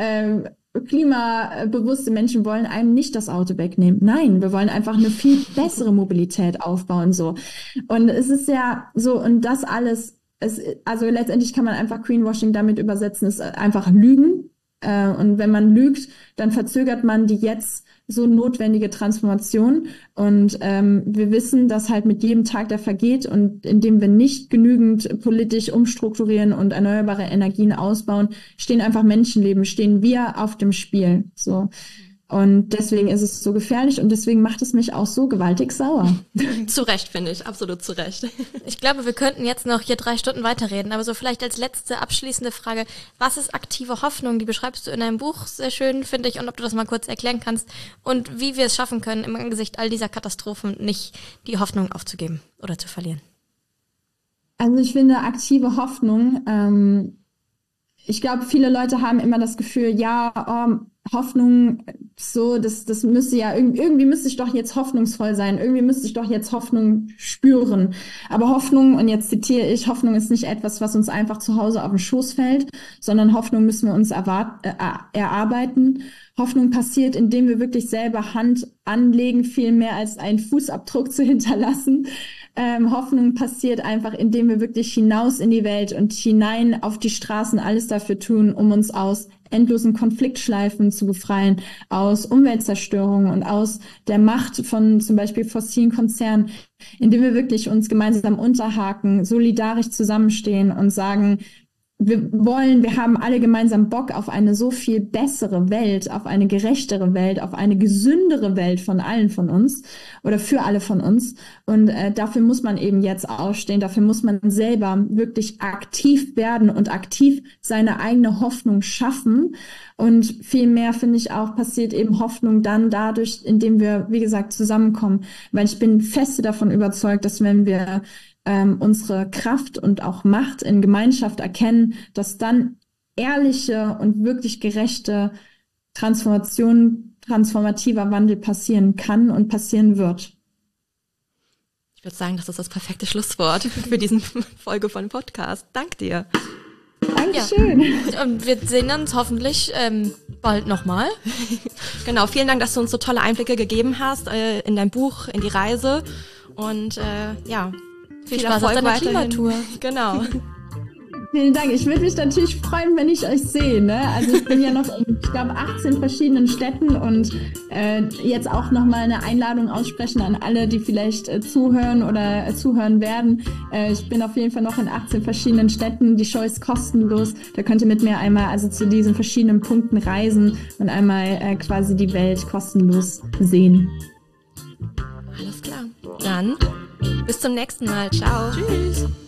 C: klimabewusste Menschen wollen einem nicht das Auto wegnehmen. Nein, wir wollen einfach eine viel bessere Mobilität aufbauen, so. Und es ist ja so, und das alles, also letztendlich kann man einfach Greenwashing damit übersetzen, ist einfach Lügen. Und wenn man lügt, dann verzögert man die jetzt so notwendige Transformation. Und wir wissen, dass halt mit jedem Tag, der vergeht und indem wir nicht genügend politisch umstrukturieren und erneuerbare Energien ausbauen, stehen einfach Menschenleben, stehen wir auf dem Spiel. So. Und deswegen ist es so gefährlich und deswegen macht es mich auch so gewaltig sauer.
B: Zu Recht, finde ich. Absolut zu Recht.
A: Ich glaube, wir könnten jetzt noch hier 3 Stunden weiterreden, aber so vielleicht als letzte abschließende Frage, was ist aktive Hoffnung? Die beschreibst du in deinem Buch sehr schön, finde ich, und ob du das mal kurz erklären kannst und wie wir es schaffen können, im Angesicht all dieser Katastrophen nicht die Hoffnung aufzugeben oder zu verlieren.
C: Also ich finde aktive Hoffnung, ich glaube, viele Leute haben immer das Gefühl, ja, Hoffnung, so, das müsste ja, irgendwie müsste ich doch jetzt hoffnungsvoll sein, irgendwie müsste ich doch jetzt Hoffnung spüren. Aber Hoffnung, und jetzt zitiere ich, Hoffnung ist nicht etwas, was uns einfach zu Hause auf den Schoß fällt, sondern Hoffnung müssen wir uns erarbeiten. Hoffnung passiert, indem wir wirklich selber Hand anlegen, viel mehr als einen Fußabdruck zu hinterlassen. Hoffnung passiert einfach, indem wir wirklich hinaus in die Welt und hinein auf die Straßen alles dafür tun, um uns aus endlosen Konfliktschleifen zu befreien, aus Umweltzerstörung und aus der Macht von zum Beispiel fossilen Konzernen, indem wir wirklich uns gemeinsam unterhaken, solidarisch zusammenstehen und sagen, wir haben alle gemeinsam Bock auf eine so viel bessere Welt, auf eine gerechtere Welt, auf eine gesündere Welt von allen von uns oder für alle von uns. Und dafür muss man eben jetzt aufstehen, dafür muss man selber wirklich aktiv werden und aktiv seine eigene Hoffnung schaffen. Und viel mehr, finde ich auch, passiert eben Hoffnung dann dadurch, indem wir, wie gesagt, zusammenkommen. Weil ich bin fest davon überzeugt, dass wenn wir unsere Kraft und auch Macht in Gemeinschaft erkennen, dass dann ehrliche und wirklich gerechte transformativer Wandel passieren kann und passieren wird.
B: Ich würde sagen, das ist das perfekte Schlusswort für diesen Folge von Podcast. Dank dir.
C: Dankeschön.
A: Ja. Und wir sehen uns hoffentlich bald nochmal.
B: Genau, vielen Dank, dass du uns so tolle Einblicke gegeben hast in dein Buch, in die Reise und
A: viel Spaß auf deiner Klimatour.
B: Genau.
C: Vielen Dank. Ich würde mich natürlich freuen, wenn ich euch sehe. Ne? Also ich bin ja noch in, ich glaube, 18 verschiedenen Städten und jetzt auch nochmal eine Einladung aussprechen an alle, die vielleicht zuhören oder zuhören werden. Ich bin auf jeden Fall noch in 18 verschiedenen Städten. Die Show ist kostenlos. Da könnt ihr mit mir einmal also zu diesen verschiedenen Punkten reisen und einmal quasi die Welt kostenlos sehen.
B: Alles klar. Dann bis zum nächsten Mal. Ciao.
A: Tschüss.